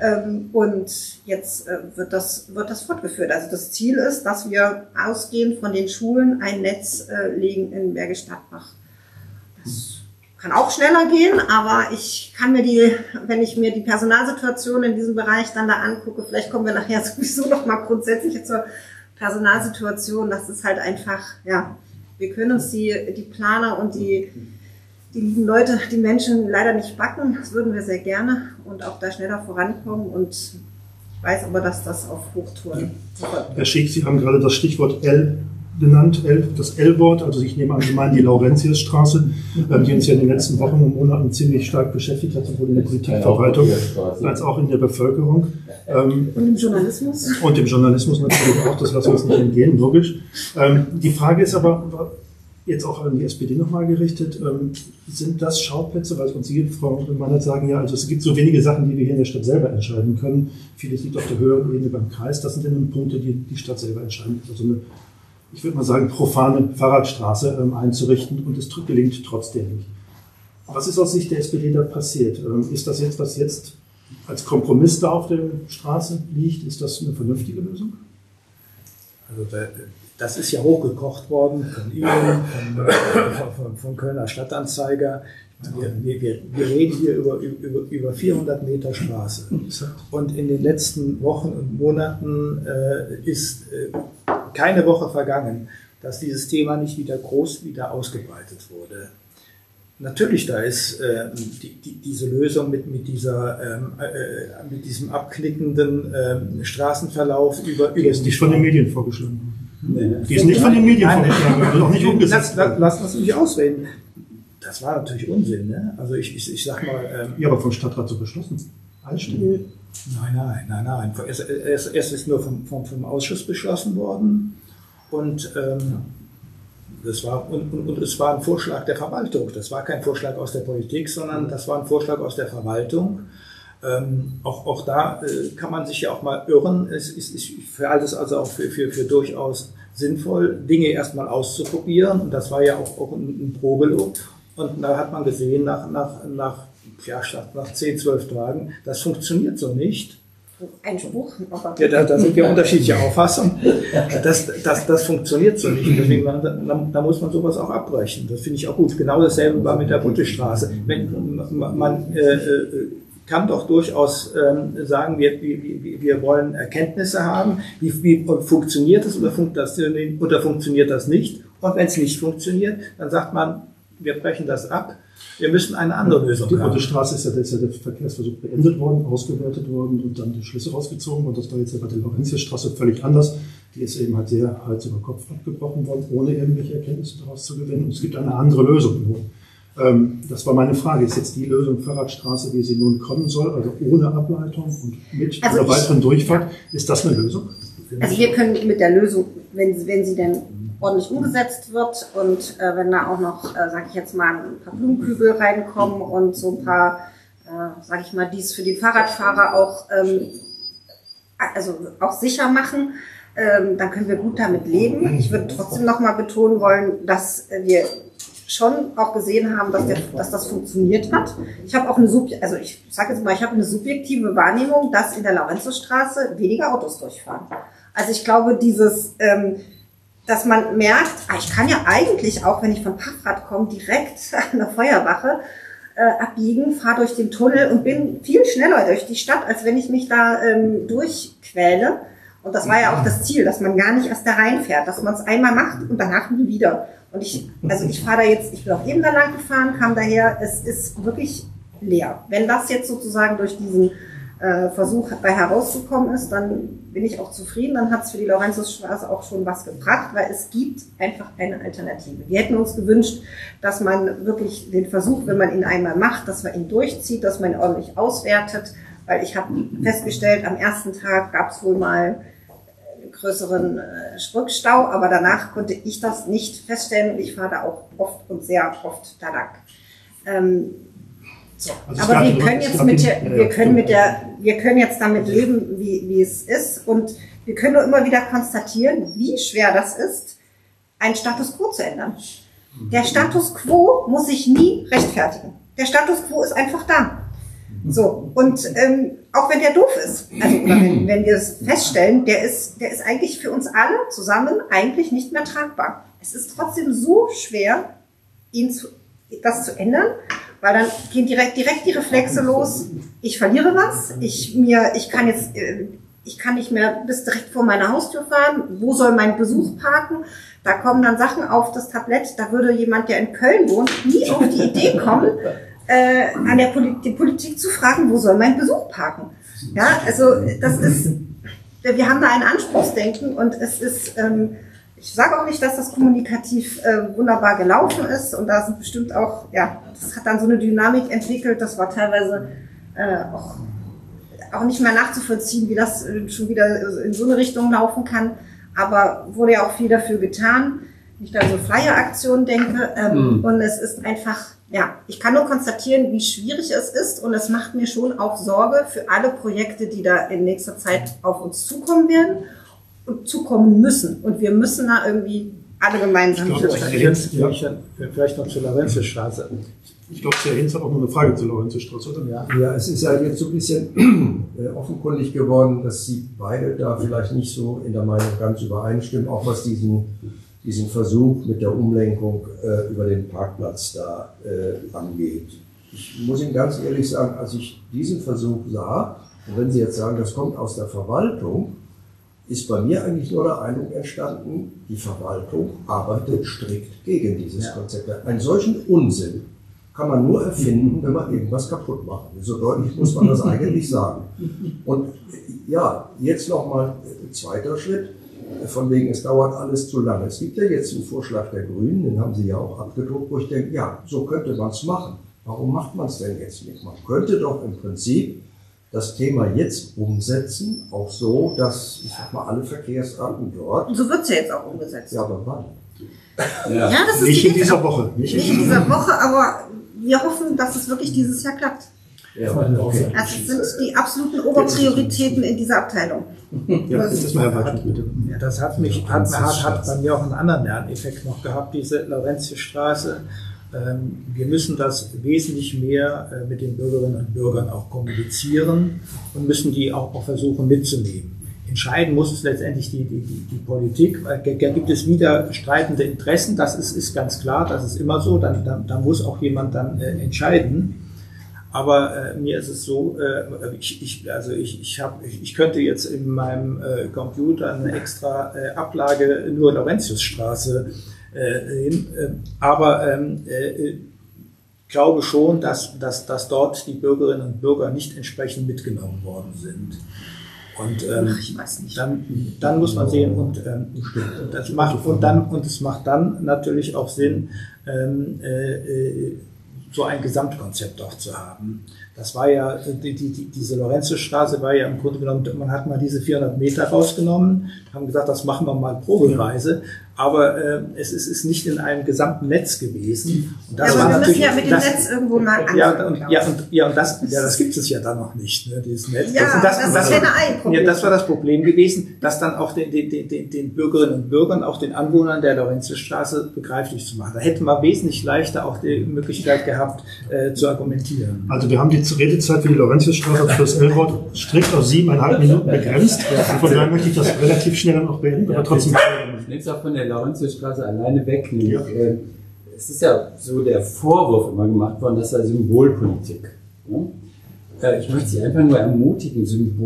Und jetzt wird das fortgeführt. Also das Ziel ist, dass wir ausgehend von den Schulen ein Netz legen in Bergisch Gladbach. Das kann auch schneller gehen, aber ich kann mir wenn ich mir die Personalsituation in diesem Bereich dann da angucke, vielleicht kommen wir nachher sowieso noch mal grundsätzlich zur Personalsituation, das ist halt einfach, ja, wir können uns die Planer und die lieben Leute, die Menschen leider nicht backen, das würden wir sehr gerne und auch da schneller vorankommen und ich weiß aber, dass das auf Hochtouren. Herr Schick, Sie haben gerade das Stichwort L genannt, das L-Wort, also ich nehme an, Sie meinen die Laurentiusstraße, die uns ja in den letzten Wochen und Monaten ziemlich stark beschäftigt hat, sowohl in der Politikverwaltung als auch in der Bevölkerung. Und im Journalismus. Und im Journalismus natürlich auch, das lassen wir uns nicht entgehen, logisch. Die Frage ist aber, jetzt auch an die SPD nochmal gerichtet, sind das Schauplätze, weil uns Sie, Frau Mannert, sagen, ja, also es gibt so wenige Sachen, die wir hier in der Stadt selber entscheiden können. Vieles liegt auf der höheren Ebene beim Kreis, das sind dann Punkte, die die Stadt selber entscheiden. Also eine, ich würde mal sagen, profane Fahrradstraße einzurichten und es gelingt trotzdem nicht. Was ist aus Sicht der SPD da passiert? Ist das jetzt, was jetzt als Kompromiss da auf der Straße liegt, ist das eine vernünftige Lösung? Also das ist ja hochgekocht worden von Ihnen, vom Kölner Stadtanzeiger. Wir reden hier über 400 Meter Straße. Und in den letzten Wochen und Monaten ist keine Woche vergangen, dass dieses Thema nicht wieder ausgebreitet wurde. Natürlich, da ist diese Lösung mit diesem abknickenden Straßenverlauf über... Die ist nicht von den Medien vorgeschlagen worden. Nee. Die ist nicht von den Medien vorgeschlagen worden, auch nicht umgesetzt. Lass uns nicht ausreden. Das war natürlich Unsinn, ne? Also ich sag mal... ja, aber vom Stadtrat so beschlossen. Einstimmig. Nein. Erst ist nur vom Ausschuss beschlossen worden und es war ein Vorschlag der Verwaltung. Das war kein Vorschlag aus der Politik, sondern das war ein Vorschlag aus der Verwaltung. Auch da kann man sich ja auch mal irren. Ich halte es also auch für durchaus sinnvoll, Dinge erstmal auszuprobieren. Und das war ja auch ein Probelob. Und da hat man gesehen, nach 10, 12 Tagen, das funktioniert so nicht. Ein Spruch. Ja, da sind wir unterschiedlicher Auffassung. Das funktioniert so nicht. Deswegen, da muss man sowas auch abbrechen. Das finde ich auch gut. Genau dasselbe war mit der Buttestraße. Man kann doch durchaus sagen, wir wollen Erkenntnisse haben. Wie funktioniert das oder funktioniert das nicht? Und wenn es nicht funktioniert, dann sagt man, wir brechen das ab. Wir müssen eine andere Lösung haben. Die Straße ist ja der Verkehrsversuch beendet worden, ausgewertet worden und dann die Schlüsse rausgezogen. Und das war jetzt ja bei der Laurentiusstraße völlig anders. Die ist eben halt sehr Hals über Kopf abgebrochen worden, ohne irgendwelche Erkenntnisse daraus zu gewinnen. Und es gibt eine andere Lösung. Das war meine Frage. Ist jetzt die Lösung Fahrradstraße, wie sie nun kommen soll, also ohne Ableitung und mit einer weiteren Durchfahrt, ist das eine Lösung? Also wir können mit der Lösung, wenn sie denn ordentlich umgesetzt wird und wenn da auch noch, sage ich jetzt mal, ein paar Blumenkübel reinkommen und so ein paar, sage ich mal, dies für die Fahrradfahrer auch, also auch sicher machen, dann können wir gut damit leben. Ich würde trotzdem nochmal betonen wollen, dass wir schon auch gesehen haben, dass das funktioniert hat. Ich habe auch ich sage jetzt mal, ich habe eine subjektive Wahrnehmung, dass in der Laurentiusstraße weniger Autos durchfahren. Also ich glaube, dass man merkt, ich kann ja eigentlich auch, wenn ich von Paffrath komme, direkt an der Feuerwache abbiegen, fahre durch den Tunnel und bin viel schneller durch die Stadt, als wenn ich mich da durchquäle. Und das war ja auch das Ziel, dass man gar nicht erst da reinfährt, dass man es einmal macht und danach nie wieder. Und ich fahre da jetzt, ich bin auf Ebner lang gefahren, kam daher, es ist wirklich leer. Wenn das jetzt sozusagen durch diesen Versuch bei herauszukommen ist, dann bin ich auch zufrieden, dann hat es für die Laurentiusstraße auch schon was gebracht, weil es gibt einfach eine Alternative. Wir hätten uns gewünscht, dass man wirklich den Versuch, wenn man ihn einmal macht, dass man ihn durchzieht, dass man ihn ordentlich auswertet, weil ich habe festgestellt, am ersten Tag gab es wohl mal größeren Rückstau, aber danach konnte ich das nicht feststellen und ich fahre da auch oft und sehr oft da lang. So. Also aber wir können jetzt damit leben, wie es ist, und wir können nur immer wieder konstatieren, wie schwer das ist, einen Status quo zu ändern. Der Status quo muss sich nie rechtfertigen. Der Status quo ist einfach da. So, und auch wenn der doof ist, also oder wenn wir es feststellen, der ist eigentlich für uns alle zusammen eigentlich nicht mehr tragbar. Es ist trotzdem so schwer, das zu ändern, weil dann gehen direkt die Reflexe los. Ich verliere was, ich kann nicht mehr bis direkt vor meiner Haustür fahren. Wo soll mein Besuch parken? Da kommen dann Sachen auf das Tablett. Da würde jemand, der in Köln wohnt, nie auf die Idee kommen, an die Politik zu fragen, wo soll mein Besuch parken? Ja, also wir haben da ein Anspruchsdenken und es ist, ich sage auch nicht, dass das kommunikativ wunderbar gelaufen ist, und da sind bestimmt auch, ja, das hat dann so eine Dynamik entwickelt, das war teilweise auch nicht mehr nachzuvollziehen, wie das schon wieder in so eine Richtung laufen kann, aber wurde ja auch viel dafür getan, wenn ich da so Flyer-Aktionen denke, und es ist einfach, ja, ich kann nur konstatieren, wie schwierig es ist, und es macht mir schon auch Sorge für alle Projekte, die da in nächster Zeit auf uns zukommen werden und zukommen müssen. Und wir müssen da irgendwie alle gemeinsam durch. Vielleicht noch zur Laurentiusstraße. Ich glaube, Herr Hinz hat auch noch eine Frage zur Laurentiusstraße, oder? Ja, es ist ja jetzt so ein bisschen offenkundig geworden, dass Sie beide da vielleicht nicht so in der Meinung ganz übereinstimmen, auch was diesen Versuch mit der Umlenkung über den Parkplatz da angeht. Ich muss Ihnen ganz ehrlich sagen, als ich diesen Versuch sah, und wenn Sie jetzt sagen, das kommt aus der Verwaltung, ist bei mir eigentlich nur der Eindruck entstanden, die Verwaltung arbeitet strikt gegen dieses Konzept. Einen solchen Unsinn kann man nur erfinden, wenn man irgendwas kaputt macht. So deutlich muss man das eigentlich sagen. Und ja, jetzt nochmal zweiter Schritt, von wegen, es dauert alles zu lange. Es gibt ja jetzt einen Vorschlag der Grünen, den haben Sie ja auch abgedruckt, wo ich denke, ja, so könnte man es machen. Warum macht man es denn jetzt nicht? Man könnte doch im Prinzip das Thema jetzt umsetzen, auch so, dass, ich sag mal, alle Verkehrsarten dort... Und so wird es ja jetzt auch umgesetzt. Ja, aber wann? Ja, das ist nicht in dieser Woche. Nicht in dieser Woche, aber wir hoffen, dass es wirklich dieses Jahr klappt. Ja, okay. Das sind die absoluten Oberprioritäten in dieser Abteilung. Ja, jetzt ist mal Herr Weidmann, bitte. Ja, das hat bei mir auch einen anderen Lerneffekt noch gehabt, diese Laurentiusstraße. Wir müssen das wesentlich mehr mit den Bürgerinnen und Bürgern auch kommunizieren und müssen die auch versuchen mitzunehmen. Entscheiden muss es letztendlich die Politik, weil da gibt es wieder streitende Interessen, das ist ganz klar, das ist immer so, dann muss auch jemand dann entscheiden. Aber mir ist es so, ich könnte jetzt in meinem Computer eine extra Ablage nur Laurentiusstraße aber glaube schon, dass dort die Bürgerinnen und Bürger nicht entsprechend mitgenommen worden sind. Und ich weiß nicht. Dann muss man sehen, und es macht dann natürlich auch Sinn, so ein Gesamtkonzept auch zu haben. Das war ja, diese Laurentiusstraße war ja im Grunde genommen, man hat mal diese 400 Meter rausgenommen, haben gesagt, das machen wir mal probeweise, aber es ist nicht in einem gesamten Netz gewesen. Und das aber war wir müssen ja mit dem Netz irgendwo mal anfangen. Das gibt es ja dann noch nicht, ne, dieses Netz. Ja, das ist ja ein Problem. Ja, das war das Problem gewesen, dass dann auch den Bürgerinnen und Bürgern, auch den Anwohnern der Laurentiusstraße begreiflich zu machen. Da hätten wir wesentlich leichter auch die Möglichkeit gehabt, zu argumentieren. Also wir haben die Redezeit für die Laurentiusstraße auf Schloss Elrod strikt auf 7,5 Minuten begrenzt. Von daher möchte ich das relativ schnell noch beenden, aber trotzdem... Ich nehme es auch von der Laurentiusstraße alleine weg. Ja. Es ist ja so der Vorwurf immer gemacht worden, das sei Symbolpolitik. Ich möchte Sie einfach nur ermutigen,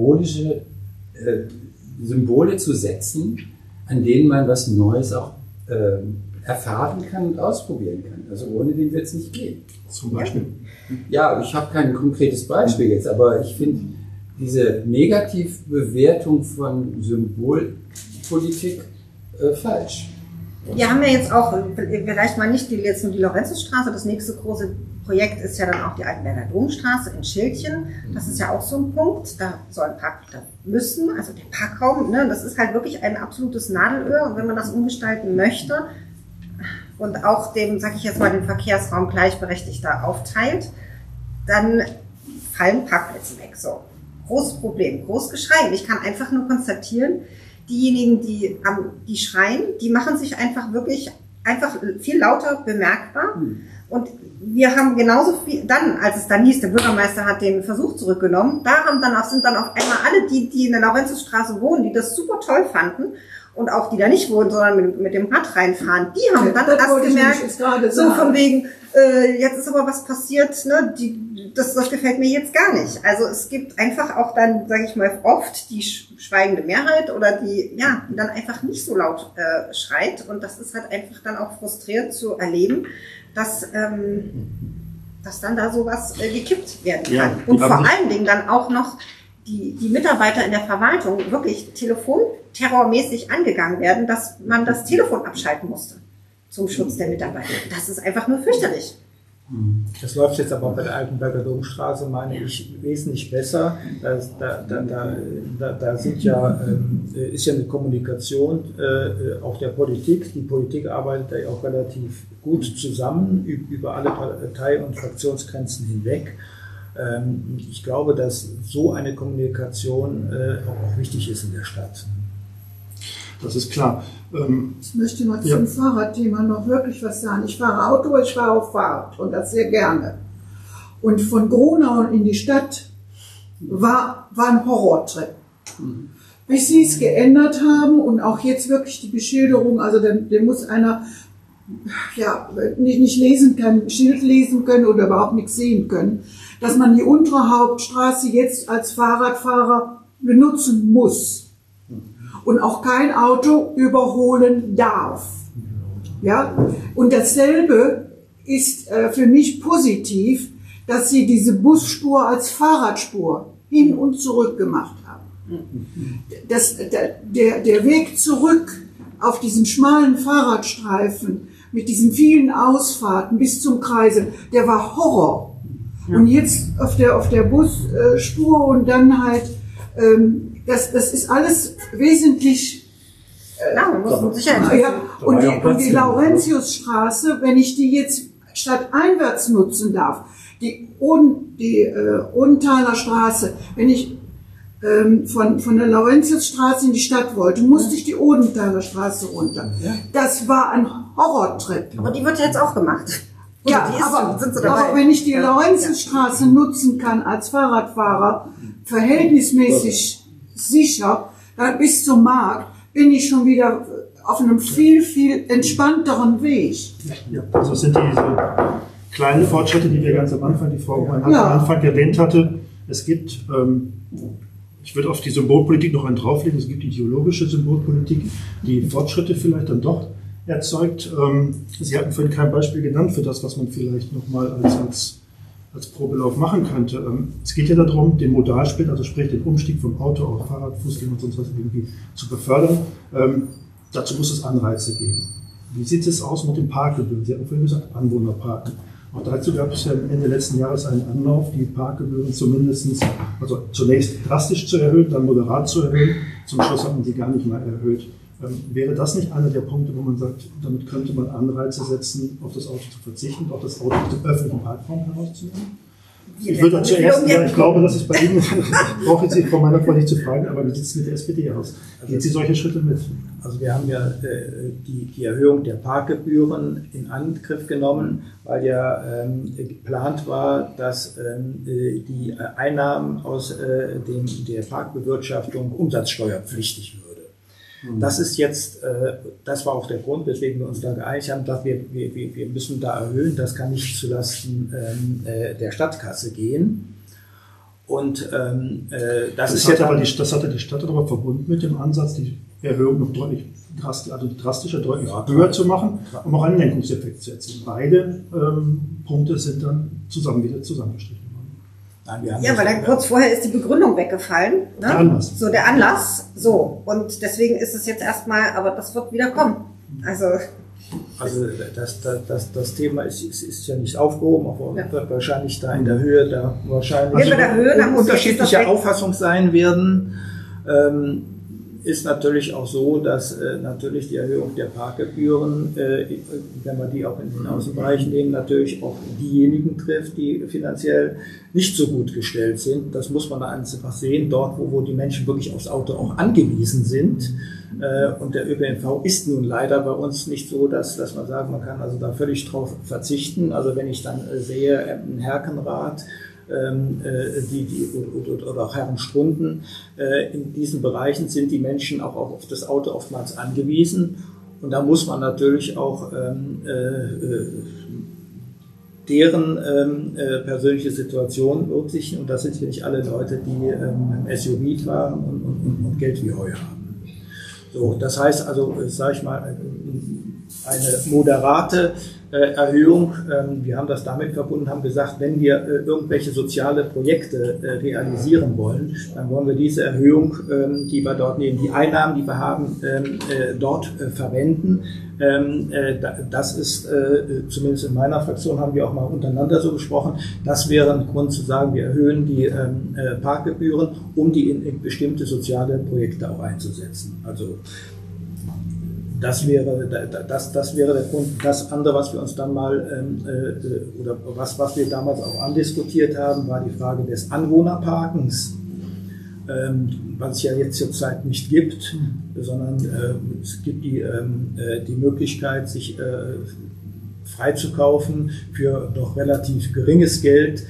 Symbole zu setzen, an denen man was Neues auch erfahren kann und ausprobieren kann. Also ohne den wird es nicht gehen. Zum Beispiel? Ja, ich habe kein konkretes Beispiel jetzt, aber ich finde diese Negativbewertung von Symbolpolitik falsch. Wir haben ja jetzt auch, vielleicht mal nicht jetzt nur die Laurentiusstraße, das nächste große Projekt ist ja dann auch die Altenberger Domstraße in Schildchen. Das ist ja auch so ein Punkt. Da sollen Parkplätze müssen, also der Parkraum, ne, das ist halt wirklich ein absolutes Nadelöhr. Und wenn man das umgestalten möchte und auch dem, sag ich jetzt mal, den Verkehrsraum gleichberechtigt da aufteilt, dann fallen Parkplätze weg. So, großes Problem, großes Geschrei. Und ich kann einfach nur konstatieren, diejenigen, die schreien, die machen sich einfach wirklich viel lauter bemerkbar. Und wir haben genauso viel, dann, als es dann hieß, der Bürgermeister hat den Versuch zurückgenommen, sind dann auf einmal alle, die in der Laurentiusstraße wohnen, die das super toll fanden, und auch die da nicht wohnen, sondern mit dem Rad reinfahren, die haben dann erst gemerkt, so von wegen, jetzt ist aber was passiert, ne, das gefällt mir jetzt gar nicht. Also es gibt einfach auch dann, sage ich mal, oft die schweigende Mehrheit oder die dann einfach nicht so laut schreit, und das ist halt einfach dann auch frustrierend zu erleben, dass dann da sowas gekippt werden kann. Ja, und vor allen Dingen dann auch noch die Mitarbeiter in der Verwaltung wirklich telefonterrormäßig angegangen werden, dass man das Telefon abschalten musste zum Schutz der Mitarbeiter. Das ist einfach nur fürchterlich. Das läuft jetzt aber bei der Altenberger Domstraße, meine ich, wesentlich besser. Da sind ist ja eine Kommunikation auch der Politik. Die Politik arbeitet da auch relativ gut zusammen über alle Partei- und Fraktionsgrenzen hinweg. Ich glaube, dass so eine Kommunikation auch wichtig ist in der Stadt. Das ist klar. Ich möchte noch zum Fahrradthema noch wirklich was sagen. Ich fahre Auto, ich fahre auch Fahrrad und das sehr gerne. Und von Gronau in die Stadt war ein Horrortrip. Bis sie es geändert haben und auch jetzt wirklich die Beschilderung, also der muss einer nicht lesen können, Schild lesen können oder überhaupt nichts sehen können, dass man die untere Hauptstraße jetzt als Fahrradfahrer benutzen muss. Und auch kein Auto überholen darf. Ja? Und dasselbe ist für mich positiv, dass sie diese Busspur als Fahrradspur hin und zurück gemacht haben. Der Weg zurück auf diesen schmalen Fahrradstreifen mit diesen vielen Ausfahrten bis zum Kreisel, der war Horror. Und jetzt auf der Busspur und dann halt das ist alles wesentlich. Man muss Sicherheit. Und die Laurentiusstraße, wenn ich die jetzt stadteinwärts nutzen darf, die Odenthaler Straße, wenn ich von der Laurentiusstraße in die Stadt wollte, musste ich die Odenthaler Straße runter. Das war ein Horrortrip. Aber die wird jetzt auch gemacht. Ja, aber wenn ich die Laurentiusstraße nutzen kann als Fahrradfahrer, verhältnismäßig sicher, bis zum Markt, bin ich schon wieder auf einem viel, viel entspannteren Weg. Ja, also es sind diese kleinen Fortschritte, die wir ganz am Anfang, die Frau am Anfang erwähnt hatte. Es gibt, ich würde auf die Symbolpolitik noch einen drauflegen, es gibt ideologische Symbolpolitik, die Fortschritte vielleicht dann doch erzeugt. Sie hatten vorhin kein Beispiel genannt für das, was man vielleicht nochmal als Probelauf machen könnte. Es geht ja darum, den Modalsplit, also sprich den Umstieg vom Auto auf Fahrrad, Fußgänger und sonst was irgendwie zu befördern. Dazu muss es Anreize geben. Wie sieht es aus mit den Parkgebühren? Sie hatten vorhin gesagt, Anwohnerparken. Auch dazu gab es ja Ende letzten Jahres einen Anlauf, die Parkgebühren zunächst drastisch zu erhöhen, dann moderat zu erhöhen. Zum Schluss hat man sie gar nicht mehr erhöht. Wäre das nicht einer der Punkte, wo man sagt, damit könnte man Anreize setzen, auf das Auto zu verzichten, auf das Auto aus dem öffentlichen Parkraum herauszunehmen? Ich würde da zuerst sagen, ich glaube, das ist bei Ihnen, brauche ich Sie von meiner Frau nicht zu fragen, aber wie sieht es mit der SPD aus? Gehen Sie solche Schritte mit? Also wir haben ja die Erhöhung der Parkgebühren in Angriff genommen, weil ja geplant war, dass die Einnahmen aus der Parkbewirtschaftung umsatzsteuerpflichtig würden. Das ist jetzt, das war auch der Grund, weswegen wir uns da geeinigt haben, dass wir müssen da erhöhen, das kann nicht zulasten der Stadtkasse gehen. Und das hatte die Stadt aber verbunden mit dem Ansatz, die Erhöhung noch deutlich drastischer, deutlich höher zu machen, um auch einen Lenkungseffekt zu erzielen. Beide Punkte sind dann wieder zusammengestrichen. Ja, weil dann kurz vorher ist die Begründung weggefallen. Ne? Der Anlass. So, der Anlass. So. Und deswegen ist es jetzt erstmal, aber das wird wieder kommen. Also Also das Thema ist ja nicht aufgehoben, aber wird wahrscheinlich da in der Höhe, da wahrscheinlich unterschiedliche Auffassung sein werden. Ist natürlich auch so, dass natürlich die Erhöhung der Parkgebühren, wenn wir die auch in den Außenbereichen nehmen, natürlich auch diejenigen trifft, die finanziell nicht so gut gestellt sind. Das muss man einfach sehen, dort wo die Menschen wirklich aufs Auto auch angewiesen sind. Und der ÖPNV ist nun leider bei uns nicht so, dass man sagt, man kann also da völlig drauf verzichten. Also wenn ich dann sehe, ein Herkenrad, oder auch Herrenstrunden, in diesen Bereichen sind die Menschen auch auf das Auto oftmals angewiesen. Und da muss man natürlich auch deren persönliche Situation berücksichtigen. Und das sind hier nicht alle Leute, die im SUV fahren und Geld wie Heu haben. So, das heißt also, sage ich mal, eine moderate Erhöhung. Wir haben das damit verbunden, haben gesagt, wenn wir irgendwelche soziale Projekte realisieren wollen, dann wollen wir diese Erhöhung, die wir dort nehmen, die Einnahmen, die wir haben, dort verwenden. Das ist, zumindest in meiner Fraktion haben wir auch mal untereinander so gesprochen, das wäre ein Grund zu sagen, wir erhöhen die Parkgebühren, um die in bestimmte soziale Projekte auch einzusetzen. Also das wäre der Grund. Das andere, was wir uns dann mal, oder was wir damals auch andiskutiert haben, war die Frage des Anwohnerparkens, was es ja jetzt zurzeit nicht gibt, sondern es gibt die Möglichkeit, sich freizukaufen für doch relativ geringes Geld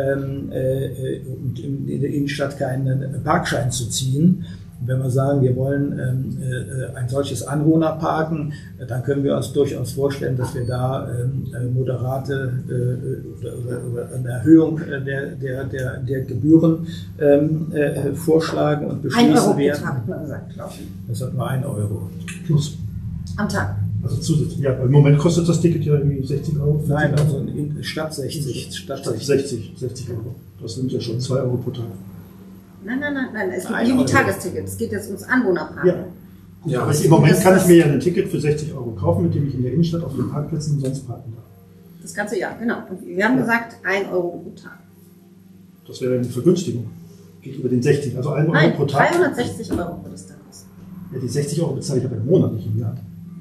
und in der Innenstadt keinen Parkschein zu ziehen. Und wenn wir sagen, wir wollen ein solches Anwohnerparken, dann können wir uns durchaus vorstellen, dass wir da moderate oder eine Erhöhung der Gebühren vorschlagen und beschließen werden. 1 Euro pro Tag, hat man gesagt, glaube ich. Das hat nur 1 Euro. Plus. Am Tag. Also zusätzlich. Ja, im Moment kostet das Ticket ja irgendwie 60 Euro. Nein, also statt 60. Statt 60 Euro. Das sind ja schon 2 Euro pro Tag. Nein, es geht nicht um die Tagestickets, es geht jetzt ums Anwohnerparken. Ja, aber im Moment kann ich mir ja ein Ticket für 60 Euro kaufen, mit dem ich in der Innenstadt auf den Parkplätzen umsonst parken darf. Das ganze Jahr, genau. Und wir haben gesagt, 1 Euro pro Tag. Das wäre eine Vergünstigung. Geht über den 60, also 1 Euro pro Tag. 360 Euro würde es dann kosten. Ja, die 60 Euro bezahle ich aber im Monat, nicht im Jahr.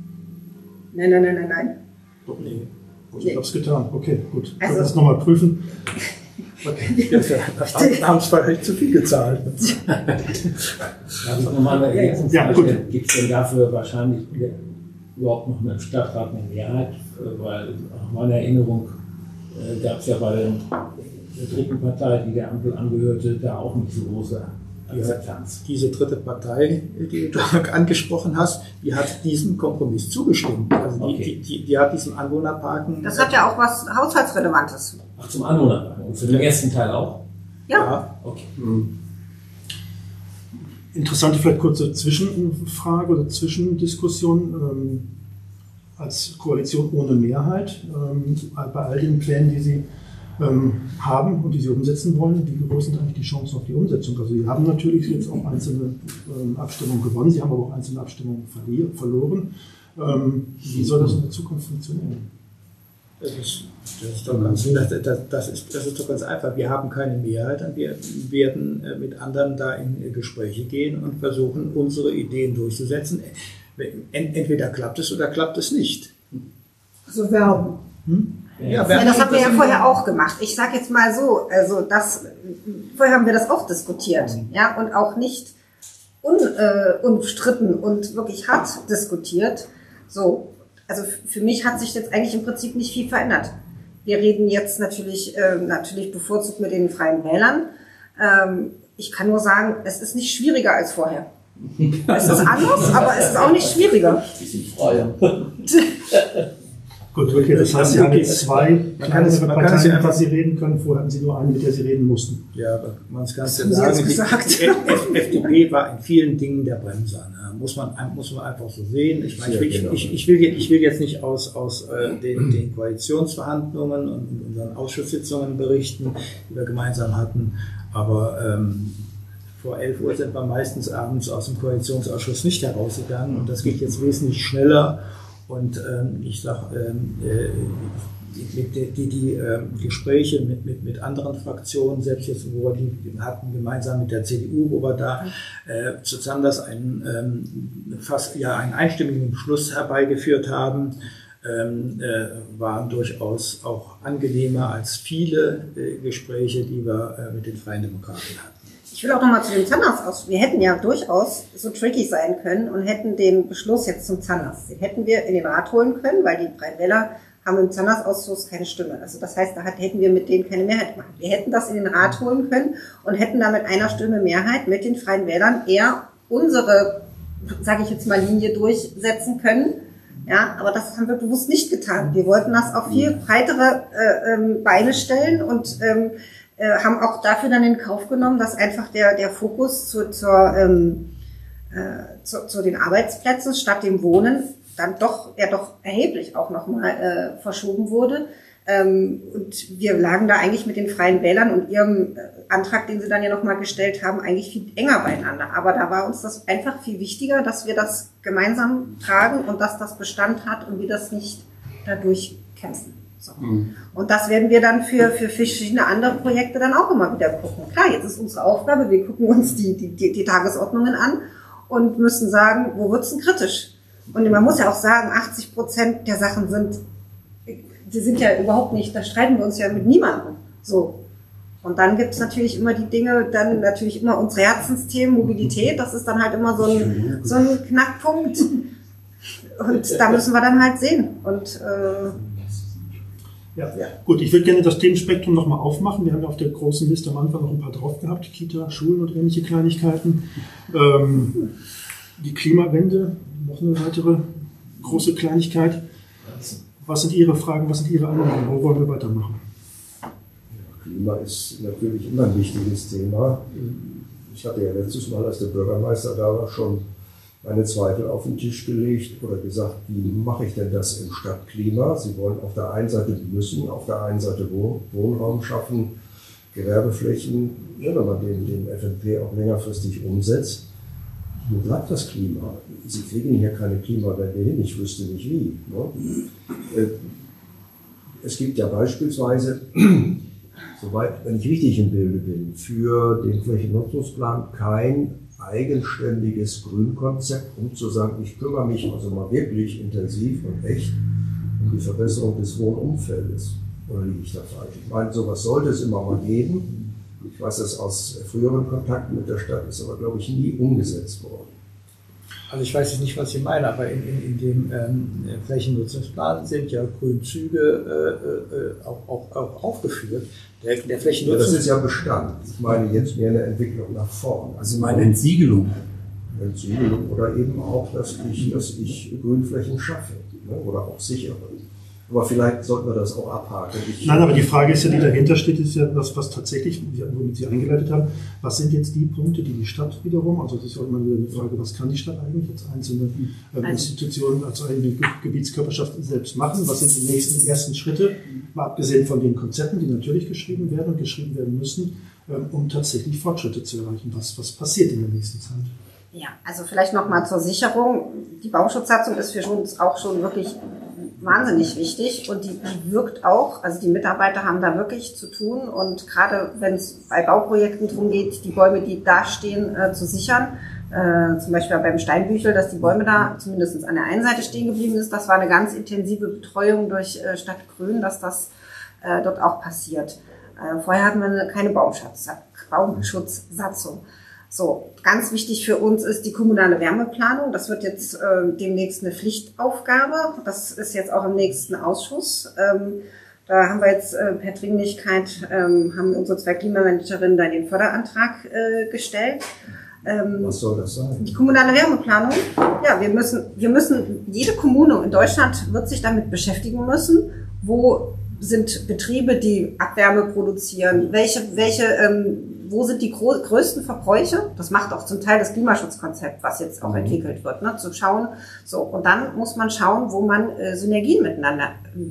Nein. Doch, nee. Ich habe es getan. Okay, gut. Also, das nochmal prüfen. Okay. Wir haben es vielleicht zu viel gezahlt. Gibt es denn dafür wahrscheinlich überhaupt noch einen Stadtrat eine Mehrheit? Weil nach meiner Erinnerung gab es ja bei der dritten Partei, die der Ampel angehörte, da auch nicht so große Akzeptanz. Diese dritte Partei, die du angesprochen hast, die hat diesem Kompromiss zugestimmt. Also die hat diesen Anwohnerparken. Das hat ja auch was Haushaltsrelevantes. Ach, zum Anwohnerparken. Und für den ersten Teil auch? Ja. Okay. Interessante, vielleicht kurze Zwischenfrage oder Zwischendiskussion. Als Koalition ohne Mehrheit, bei all den Plänen, die Sie haben und die Sie umsetzen wollen, wie groß sind eigentlich die Chancen auf die Umsetzung? Also Sie haben natürlich jetzt auch einzelne Abstimmungen gewonnen, Sie haben aber auch einzelne Abstimmungen verloren. Wie soll das in der Zukunft funktionieren? Das ist doch ganz einfach. Wir haben keine Mehrheit und wir werden mit anderen da in Gespräche gehen und versuchen, unsere Ideen durchzusetzen. Entweder klappt es oder klappt es nicht. Also werben. Ja, das haben wir ja vorher auch gemacht. Ich sage jetzt mal so, also vorher haben wir das auch diskutiert, ja, und auch nicht unbestritten und wirklich hart diskutiert. So, also für mich hat sich jetzt eigentlich im Prinzip nicht viel verändert. Wir reden jetzt natürlich bevorzugt mit den Freien Wählern. Ich kann nur sagen, es ist nicht schwieriger als vorher. Es ist anders, aber es ist auch nicht schwieriger. Die sind freier. Gut, okay, das heißt, Sie haben jetzt 2 kleinere Parteien, mit denen Sie reden können. Vorher hatten Sie nur eine, mit der Sie reden mussten. Ja, aber man kann es ja sagen, die FDP war in vielen Dingen der Bremser. Ne? Muss man einfach so sehen. Ich will jetzt nicht aus den Koalitionsverhandlungen und unseren Ausschusssitzungen berichten, die wir gemeinsam hatten, aber vor 11 Uhr sind wir meistens abends aus dem Koalitionsausschuss nicht herausgegangen und das geht jetzt wesentlich schneller. Und ich sage, die Gespräche mit anderen Fraktionen, selbst jetzt, wo wir die hatten, gemeinsam mit der CDU, wo wir da zusammen das einen einstimmigen Beschluss herbeigeführt haben, waren durchaus auch angenehmer als viele Gespräche, die wir mit den Freien Demokraten hatten. Ich will auch nochmal zu dem Zahnarztausschuss. Wir hätten ja durchaus so tricky sein können und hätten den Beschluss jetzt zum Zahnarzt, den hätten wir in den Rat holen können, weil die Freien Wähler haben im Zahnarztausschuss keine Stimme. Also das heißt, da hätten wir mit denen keine Mehrheit gemacht. Wir hätten das in den Rat holen können und hätten da mit einer Stimme Mehrheit mit den Freien Wählern eher unsere, sage ich jetzt mal, Linie durchsetzen können. Ja, aber das haben wir bewusst nicht getan. Wir wollten das auf viel breitere Beine stellen und haben auch dafür dann in Kauf genommen, dass einfach der Fokus zu den Arbeitsplätzen statt dem Wohnen dann doch erheblich auch nochmal verschoben wurde. Und wir lagen da eigentlich mit den Freien Wählern und ihrem Antrag, den sie dann ja nochmal gestellt haben, eigentlich viel enger beieinander. Aber da war uns das einfach viel wichtiger, dass wir das gemeinsam tragen und dass das Bestand hat und wir das nicht dadurch kämpfen. So. Und das werden wir dann für verschiedene andere Projekte dann auch immer wieder gucken. Klar, jetzt ist unsere Aufgabe, wir gucken uns die Tagesordnungen an und müssen sagen, wo wird's denn kritisch? Und man muss ja auch sagen, 80% der Sachen sind ja überhaupt nicht, da streiten wir uns ja mit niemandem. So. Und dann gibt's natürlich immer die Dinge, dann natürlich immer unsere Herzensthemen, Mobilität, das ist dann halt immer so ein Knackpunkt. Und da müssen wir dann halt sehen. Und ja, gut, ich würde gerne das Themenspektrum nochmal aufmachen. Wir haben ja auf der großen Liste am Anfang noch ein paar drauf gehabt, Kita, Schulen und ähnliche Kleinigkeiten. Die Klimawende, noch eine weitere große Kleinigkeit. Was sind Ihre Fragen, was sind Ihre Anliegen? Wo wollen wir weitermachen? Klima ist natürlich immer ein wichtiges Thema. Ich hatte ja letztes Mal, als der Bürgermeister da war, schon meine Zweifel auf den Tisch gelegt oder gesagt, wie mache ich denn das im Stadtklima? Sie wollen auf der einen Seite auf der einen Seite Wohnraum schaffen, Gewerbeflächen, wenn man den FNP auch längerfristig umsetzt. Wo bleibt das Klima? Sie kriegen hier keine Klimawende hin, ich wüsste nicht wie. Ne? Es gibt ja beispielsweise, soweit, wenn ich richtig im Bilde bin, für den Flächennutzungsplan kein eigenständiges Grünkonzept, um zu sagen, ich kümmere mich also mal wirklich intensiv und echt um die Verbesserung des Wohnumfeldes. Oder liege ich da falsch? Ich meine, sowas sollte es immer mal geben. Ich weiß das aus früheren Kontakten mit der Stadt, ist aber, glaube ich, nie umgesetzt worden. Also ich weiß jetzt nicht, was Sie meinen, aber in dem Flächennutzungsplan sind ja Grünzüge auch aufgeführt. Der Flächennutzungsplan. Ja, das ist ja Bestand. Ich meine jetzt mehr eine Entwicklung nach vorn. Also meine Entsiegelung. Entsiegelung oder eben auch, dass ich Grünflächen schaffe, ne? Oder auch sichere. Aber vielleicht sollten wir das auch abhaken. Nein, aber die Frage ist ja, die dahinter steht, ist ja das, was tatsächlich, womit Sie eingeleitet haben, was sind jetzt die Punkte, die die Stadt wiederum, also das ist auch immer wieder eine Frage, was kann die Stadt eigentlich als einzelne Institution, als eigene Gebietskörperschaft selbst machen, was sind die nächsten ersten Schritte, mal abgesehen von den Konzepten, die natürlich geschrieben werden und geschrieben werden müssen, um tatsächlich Fortschritte zu erreichen. Was passiert in der nächsten Zeit? Ja, also vielleicht nochmal zur Sicherung. Die Bauschutzsatzung ist für uns auch schon wirklich wahnsinnig wichtig und die wirkt auch, also die Mitarbeiter haben da wirklich zu tun und gerade wenn es bei Bauprojekten darum geht, die Bäume, die da stehen, zu sichern, zum Beispiel beim Steinbüchel, dass die Bäume da zumindest an der einen Seite stehen geblieben ist, das war eine ganz intensive Betreuung durch Stadt Grün, dass das dort auch passiert. Vorher hatten wir keine Bauschutzsatzung. So, ganz wichtig für uns ist die kommunale Wärmeplanung. Das wird jetzt demnächst eine Pflichtaufgabe. Das ist jetzt auch im nächsten Ausschuss. Da haben wir jetzt per Dringlichkeit, haben unsere zwei Klimamanagerinnen da den Förderantrag gestellt. Was soll das sein? Die kommunale Wärmeplanung. Ja, wir müssen, jede Kommune in Deutschland wird sich damit beschäftigen müssen, wo sind Betriebe, die Abwärme produzieren, wo sind die größten Verbräuche? Das macht auch zum Teil das Klimaschutzkonzept, was jetzt auch entwickelt wird, ne? Zu schauen. So, und dann muss man schauen, wo man Synergien miteinander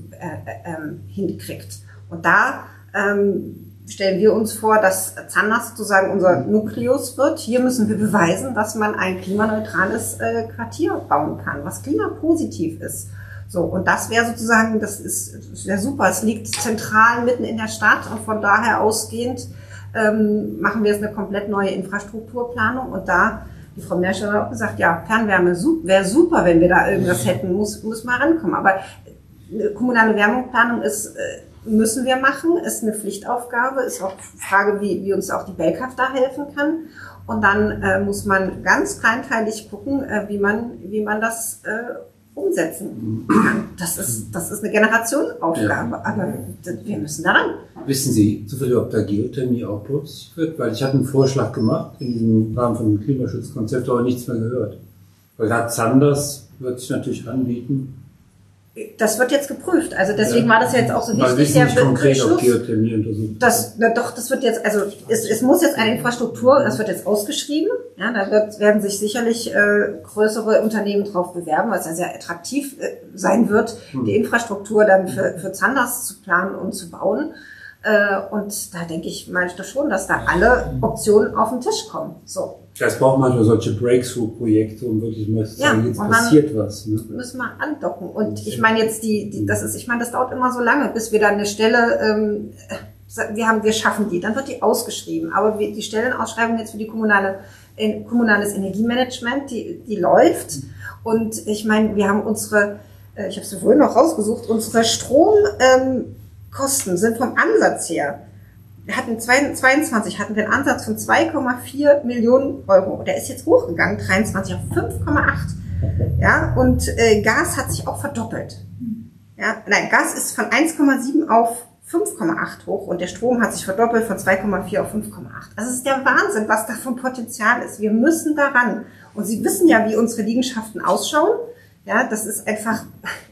hinkriegt. Und da stellen wir uns vor, dass Zanders sozusagen unser Nukleus wird. Hier müssen wir beweisen, dass man ein klimaneutrales Quartier bauen kann, was klimapositiv ist. So, und das wäre sozusagen, das wäre super. Es liegt zentral mitten in der Stadt und von daher ausgehend machen wir jetzt eine komplett neue Infrastrukturplanung und da, die Frau Merschel hat auch gesagt, ja, Fernwärme wäre super, wenn wir da irgendwas hätten, muss mal rankommen. Aber eine kommunale Wärmeplanung müssen wir machen, ist eine Pflichtaufgabe, ist auch Frage, wie uns auch die Belkaf da helfen kann. Und dann muss man ganz kleinteilig gucken, wie man das umsetzen kann. Das ist eine Generationenaufgabe, aber wir müssen daran. Wissen Sie zufällig, ob da Geothermie auch berücksichtigt wird? Weil ich hatte einen Vorschlag gemacht in diesem Rahmen von dem Klimaschutzkonzept, aber nichts mehr gehört. Weil gerade Zanders wird sich natürlich anbieten. Das wird jetzt geprüft. Also deswegen war das ja jetzt auch so wichtig. Wir wissen nicht konkret, ob Geothermie untersucht. Das wird jetzt, also es muss jetzt eine Infrastruktur, das wird jetzt ausgeschrieben. Ja, da werden sich sicherlich größere Unternehmen drauf bewerben, weil es ja sehr attraktiv sein wird, die Infrastruktur dann für Zanders zu planen und zu bauen. Und da denke ich, meine ich doch schon, dass da alle Optionen auf den Tisch kommen. So. Das braucht manchmal solche Breakthrough-Projekte, um wirklich mal zu sagen, jetzt passiert was. Ne? Müssen wir andocken. Und ich meine jetzt das dauert immer so lange, bis wir dann eine Stelle, wir schaffen die, dann wird die ausgeschrieben. Aber die Stellenausschreibung jetzt für die kommunales Energiemanagement, die läuft. Und ich meine, wir haben ich habe sie vorhin noch rausgesucht, unsere Stromkosten sind vom Ansatz her. Wir hatten 22 hatten wir einen Ansatz von 2,4 Millionen Euro. Der ist jetzt hochgegangen, 23 auf 5,8. Ja, und Gas hat sich auch verdoppelt. Ja, nein, Gas ist von 1,7 auf 5,8 hoch und der Strom hat sich verdoppelt von 2,4 auf 5,8. Also es ist der Wahnsinn, was da vom Potenzial ist. Wir müssen daran. Und Sie wissen ja, wie unsere Liegenschaften ausschauen. Ja, das ist einfach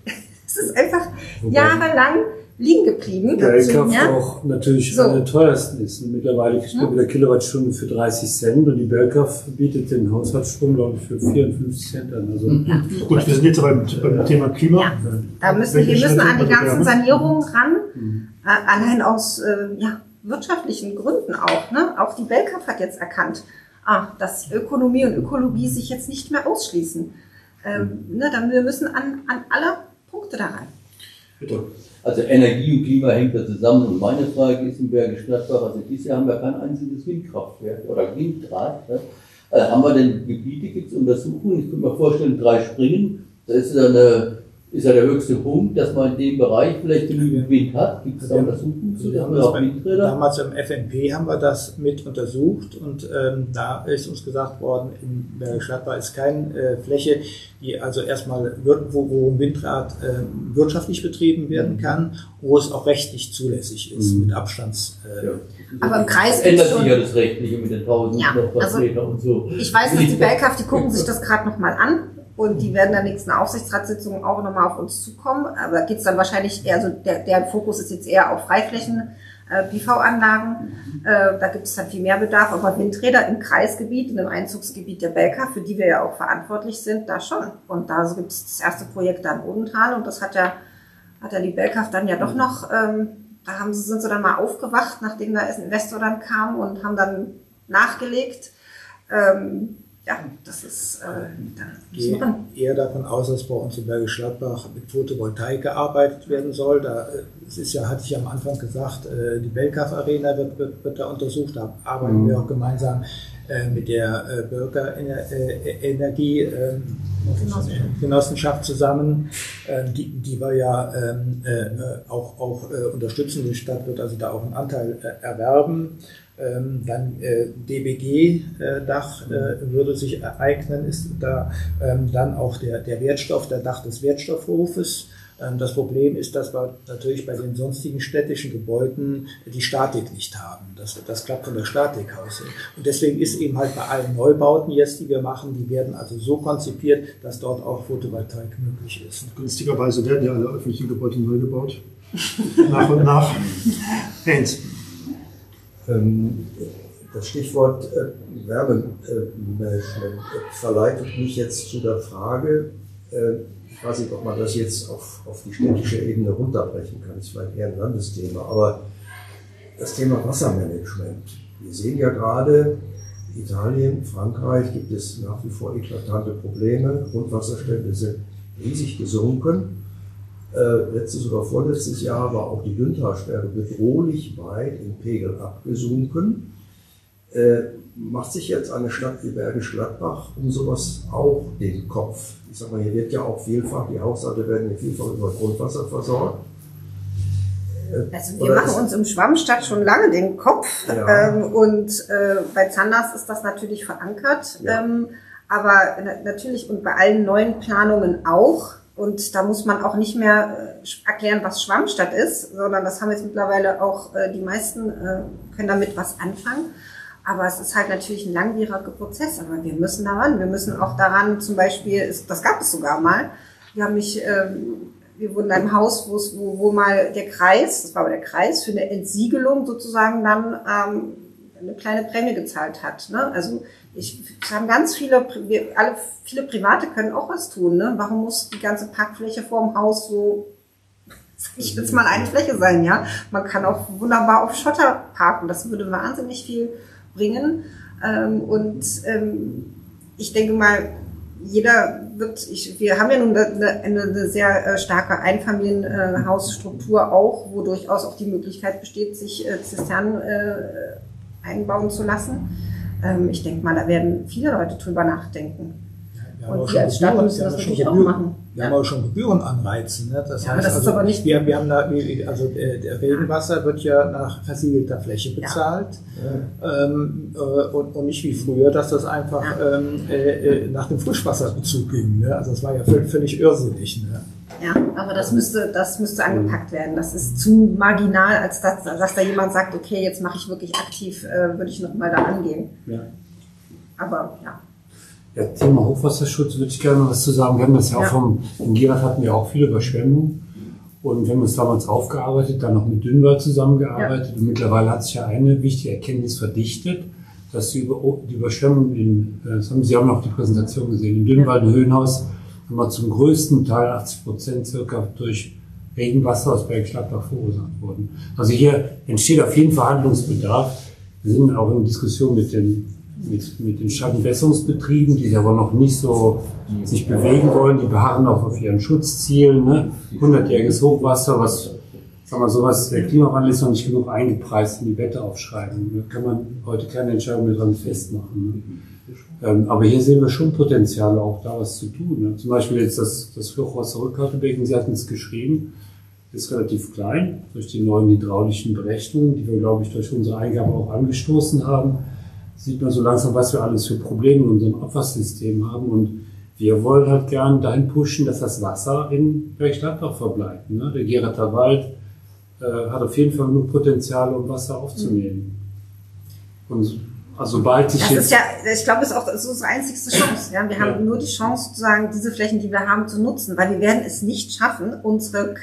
jahrelang liegen geblieben. Belkaf auch natürlich an den teuersten ist. Mittlerweile kriegt man wieder Kilowattstunde für 30 Cent und die Belkaf bietet den Haushaltsstrom, glaube ich, für 54 Cent an. Also gut, wir sind jetzt aber beim Thema Klima. Ja, wir müssen an die ganzen Sanierungen ran, allein aus wirtschaftlichen Gründen auch. Ne? Auch die Belkaf hat jetzt erkannt, dass Ökonomie und Ökologie sich jetzt nicht mehr ausschließen. Wir müssen an alle Punkte da rein. Bitte. Also Energie und Klima hängt da zusammen und meine Frage ist im Bergisch Gladbach, also dieses Jahr haben wir kein einziges Windkraftwerk oder Windrad. Ne? Haben wir denn Gebiete, gibt es Untersuchungen? Ich könnte mir vorstellen, 3 Springen, da ist ja der höchste Punkt, dass man in dem Bereich vielleicht genügend Wind hat. Gibt es da Untersuchungen zu? Damals im FNP haben wir das mit untersucht und da ist uns gesagt worden, in Bergisch Gladbach ist keine Fläche, die also erstmal, wo ein Windrad wirtschaftlich betrieben werden kann, wo es auch rechtlich zulässig ist, mit Abstands. Aber im Kreis ändert sich ja das Rechtliche mit den 1000 Quadratmeter und so. Ich weiß, dass die Belkaf, die gucken sich das gerade nochmal an. Und die werden in der nächsten Aufsichtsratssitzung auch nochmal auf uns zukommen. Aber geht es dann wahrscheinlich eher, also der Fokus ist jetzt eher auf Freiflächen, PV-Anlagen. Da gibt es dann viel mehr Bedarf. Aber Windräder im Kreisgebiet, in dem Einzugsgebiet der Belkaf, für die wir ja auch verantwortlich sind, da schon. Und da gibt es das erste Projekt da in Odenthal. Und das hat ja die Belkaf dann ja doch noch, sind sie dann mal aufgewacht, nachdem da ein Investor dann kam und haben dann nachgelegt. Das ist ich gehe eher davon aus, dass bei uns in Bergisch Gladbach mit Photovoltaik gearbeitet werden soll. Hatte ich ja am Anfang gesagt, die Belkaf Arena wird da untersucht. Da arbeiten wir auch gemeinsam mit der Bürgerenergie Genossenschaft zusammen, die wir ja auch unterstützen. Die Stadt wird also da auch einen Anteil erwerben. Dann DBG-Dach würde sich ereignen, ist da dann auch der Wertstoff, der Dach des Wertstoffhofes. Das Problem ist, dass wir natürlich bei den sonstigen städtischen Gebäuden die Statik nicht haben. Das klappt von der Statik aus. Und deswegen ist eben halt bei allen Neubauten jetzt, die wir machen, die werden also so konzipiert, dass dort auch Photovoltaik möglich ist. Günstigerweise werden ja alle öffentlichen Gebäude neu gebaut. Nach und nach. Heinz. Das Stichwort Wärmemanagement verleitet mich jetzt zu der Frage, ich weiß nicht, ob man das jetzt auf die städtische Ebene runterbrechen kann, das ist vielleicht eher ein Landesthema, aber das Thema Wassermanagement. Wir sehen ja gerade, Italien, Frankreich gibt es nach wie vor eklatante Probleme, Grundwasserstände sind riesig gesunken. Letztes oder vorletztes Jahr war auch die Dünntharsperre bedrohlich weit im Pegel abgesunken. Macht sich jetzt eine Stadt wie Bergisch Gladbach um sowas auch den Kopf? Ich sag mal, hier wird ja auch vielfach, die Haushalte werden hier vielfach über Grundwasser versorgt. Also wir machen uns im Schwammstadt schon lange den Kopf, ja. Und bei Zanders ist das natürlich verankert, ja. Aber natürlich und bei allen neuen Planungen auch. Und da muss man auch nicht mehr erklären, was Schwammstadt ist, sondern das haben jetzt mittlerweile auch die meisten, können damit was anfangen. Aber es ist halt natürlich ein langwieriger Prozess. Aber wir müssen daran. Wir müssen auch daran, zum Beispiel, das gab es sogar mal. Wir wurden in einem Haus, wo mal der Kreis, das war aber der Kreis, für eine Entsiegelung sozusagen dann eine kleine Prämie gezahlt hat. Ne? Also haben ganz viele Private können auch was tun. Ne? Warum muss die ganze Parkfläche vor dem Haus so, sag ich jetzt mal, eine Fläche sein? Ja, man kann auch wunderbar auf Schotter parken. Das würde wahnsinnig viel bringen. Ich denke mal, wir haben ja nun eine sehr starke Einfamilienhausstruktur auch, wo durchaus auch die Möglichkeit besteht, sich Zisternen einbauen zu lassen. Ich denke mal, da werden viele Leute drüber nachdenken. Und wir als Stadt müssen das natürlich auch machen. Wir haben auch schon Gebührenanreize. Ne? Das ja, heißt, das ist aber nicht. Wir haben da, der Regenwasser wird ja nach versiegelter Fläche bezahlt. Ja. Und nicht wie früher, dass das einfach nach dem Frischwasserbezug ging. Ne? Also das war ja völlig irrsinnig. Ne? Ja, aber das müsste angepackt werden. Das ist zu marginal, als dass da jemand sagt, okay, jetzt mache ich wirklich aktiv, würde ich noch mal da angehen. Ja. Aber ja. Ja, Thema Hochwasserschutz würde ich gerne noch was zu sagen. Wir haben das ja auch in Gierat hatten wir auch viele Überschwemmungen. Und wir haben uns damals aufgearbeitet, dann noch mit Dünnwald zusammengearbeitet. Ja. Und mittlerweile hat sich ja eine wichtige Erkenntnis verdichtet, dass die Überschwemmungen das haben Sie haben auch die Präsentation gesehen, in Dünnwald und Höhenhaus haben wir zum größten Teil 80% circa durch Regenwasser aus Bergisch Gladbach verursacht worden. Also hier entsteht auf jeden Fall Handlungsbedarf. Wir sind auch in Diskussion mit den Stadtentwässerungsbetrieben, die aber noch nicht so sich bewegen wollen, die beharren auch auf ihren Schutzzielen, ne? 100-jähriges Hochwasser, sowas, der Klimawandel ist noch nicht genug eingepreist in die Wetteaufschreibung. Da kann man heute keine Entscheidung mehr dran festmachen. Ne? Aber hier sehen wir schon Potenziale, auch da was zu tun. Ne? Zum Beispiel jetzt das Hochwasser-Rückhaltebecken, Sie hatten es geschrieben, ist relativ klein, durch die neuen hydraulischen Berechnungen, die wir, glaube ich, durch unsere Eingabe auch angestoßen haben. Sieht man so langsam, was wir alles für Probleme in unserem Abwassersystem haben. Und wir wollen halt gern dahin pushen, dass das Wasser in Bergisch Gladbach verbleibt. Ne? Der Gerater Wald hat auf jeden Fall genug Potenzial, um Wasser aufzunehmen. Und also sobald sich das ist ja, ich glaube, es ist auch so unsere einzigste Chance. Ja? Wir haben nur die Chance, sozusagen diese Flächen, die wir haben, zu nutzen, weil wir werden es nicht schaffen, unser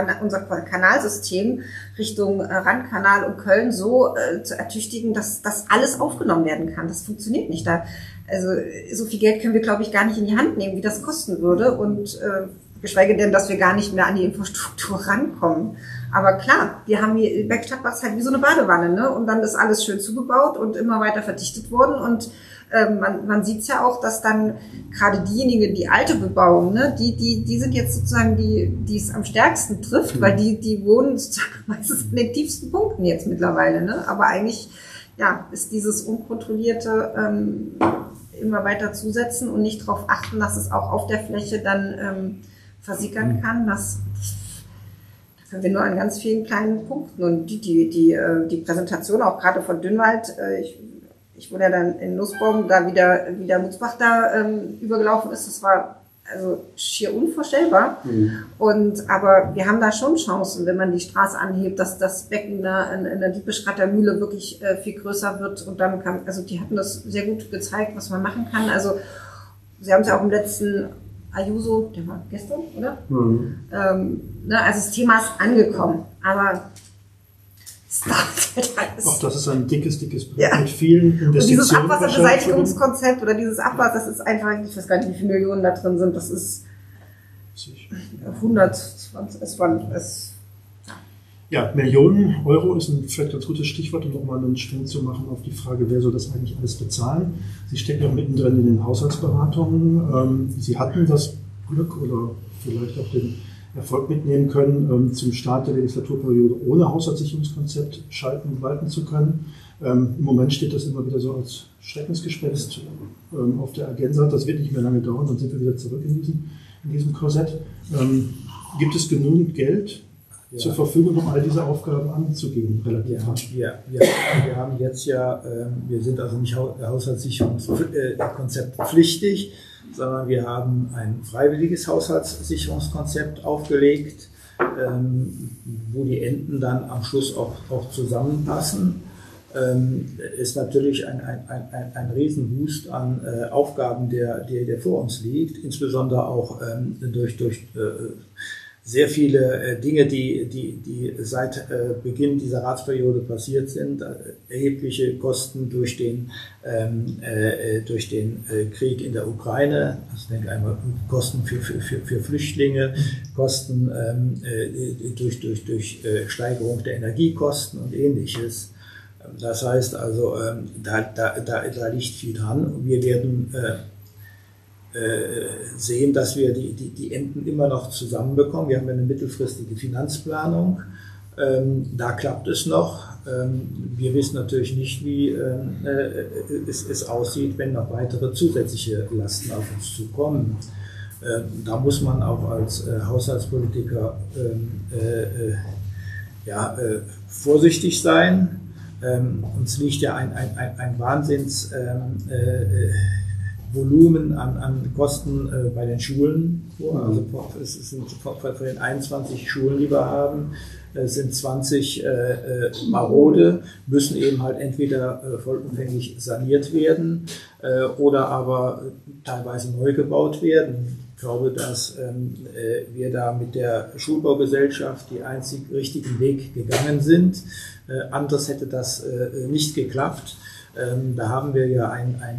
Kanalsystem Richtung Rheinkanal und Köln so zu ertüchtigen, dass das alles aufgenommen werden kann. Das funktioniert nicht. Also so viel Geld können wir, glaube ich, gar nicht in die Hand nehmen, wie das kosten würde. Und geschweige denn, dass wir gar nicht mehr an die Infrastruktur rankommen. Aber klar, wir haben hier Bergisch Gladbach ist halt wie so eine Badewanne, ne? Und dann ist alles schön zugebaut und immer weiter verdichtet worden. Und man sieht es ja auch, dass dann gerade diejenigen, die alte Bebauung, ne, die sind jetzt sozusagen die es am stärksten trifft, weil die wohnen sozusagen meistens an den tiefsten Punkten jetzt mittlerweile, ne? Aber eigentlich ist dieses unkontrollierte immer weiter zusetzen und nicht darauf achten, dass es auch auf der Fläche dann versickern kann. Da können wir nur an ganz vielen kleinen Punkten. Und die Präsentation auch gerade von Dünnwald, ich wohne ja dann in Nussbaum, da wie der Mutzbach da übergelaufen ist, das war also schier unvorstellbar. Aber wir haben da schon Chancen, wenn man die Straße anhebt, dass das Becken da in der Diepeschratter Mühle wirklich viel größer wird. Und dann die hatten das sehr gut gezeigt, was man machen kann. Also sie haben es ja auch im letzten Ayuso, der war gestern, oder? Also das Thema ist angekommen, aber es dauert halt alles. Auch das ist ein dickes Projekt mit vielen Investitionen. Und dieses Abwasserbeseitigungskonzept oder dieses Abwasser, das ist einfach, ich weiß gar nicht, wie viele Millionen da drin sind, das ist 120, Ja, Millionen Euro ist vielleicht ein ganz gutes Stichwort, um nochmal einen Schwenk zu machen auf die Frage, wer soll das eigentlich alles bezahlen. Sie stecken ja mittendrin in den Haushaltsberatungen. Sie hatten das Glück oder vielleicht auch den Erfolg mitnehmen können, zum Start der Legislaturperiode ohne Haushaltssicherungskonzept schalten und walten zu können. Im Moment steht das immer wieder so als Schreckensgespenst auf der Agenda. Das wird nicht mehr lange dauern, dann sind wir wieder zurück in diesem Korsett. Gibt es genügend Geld zur Verfügung, um all diese Aufgaben anzugehen? Relativ wir haben jetzt wir sind also nicht Haushaltssicherungskonzept pflichtig, sondern wir haben ein freiwilliges Haushaltssicherungskonzept aufgelegt, wo die Enden dann am Schluss auch zusammenpassen. Ist natürlich ein Riesenboost an Aufgaben, der vor uns liegt, insbesondere auch durch sehr viele Dinge, die seit Beginn dieser Ratsperiode passiert sind, erhebliche Kosten durch den Krieg in der Ukraine, also ich denke einmal Kosten für Flüchtlinge, Kosten durch Steigerung der Energiekosten und Ähnliches. Das heißt also, da liegt viel dran und wir werden sehen, dass wir die Enden immer noch zusammenbekommen. Wir haben eine mittelfristige Finanzplanung. Da klappt es noch. Wir wissen natürlich nicht, wie es aussieht, wenn noch weitere zusätzliche Lasten auf uns zukommen. Da muss man auch als Haushaltspolitiker vorsichtig sein. Uns liegt ja ein Wahnsinnsvolumen an Kosten bei den Schulen vor. Also es sind von den 21 Schulen, die wir haben, sind 20 marode, müssen eben halt entweder vollumfänglich saniert werden oder aber teilweise neu gebaut werden. Ich glaube, dass wir da mit der Schulbaugesellschaft die einzig richtigen Weg gegangen sind. Anders hätte das nicht geklappt. Da haben wir ja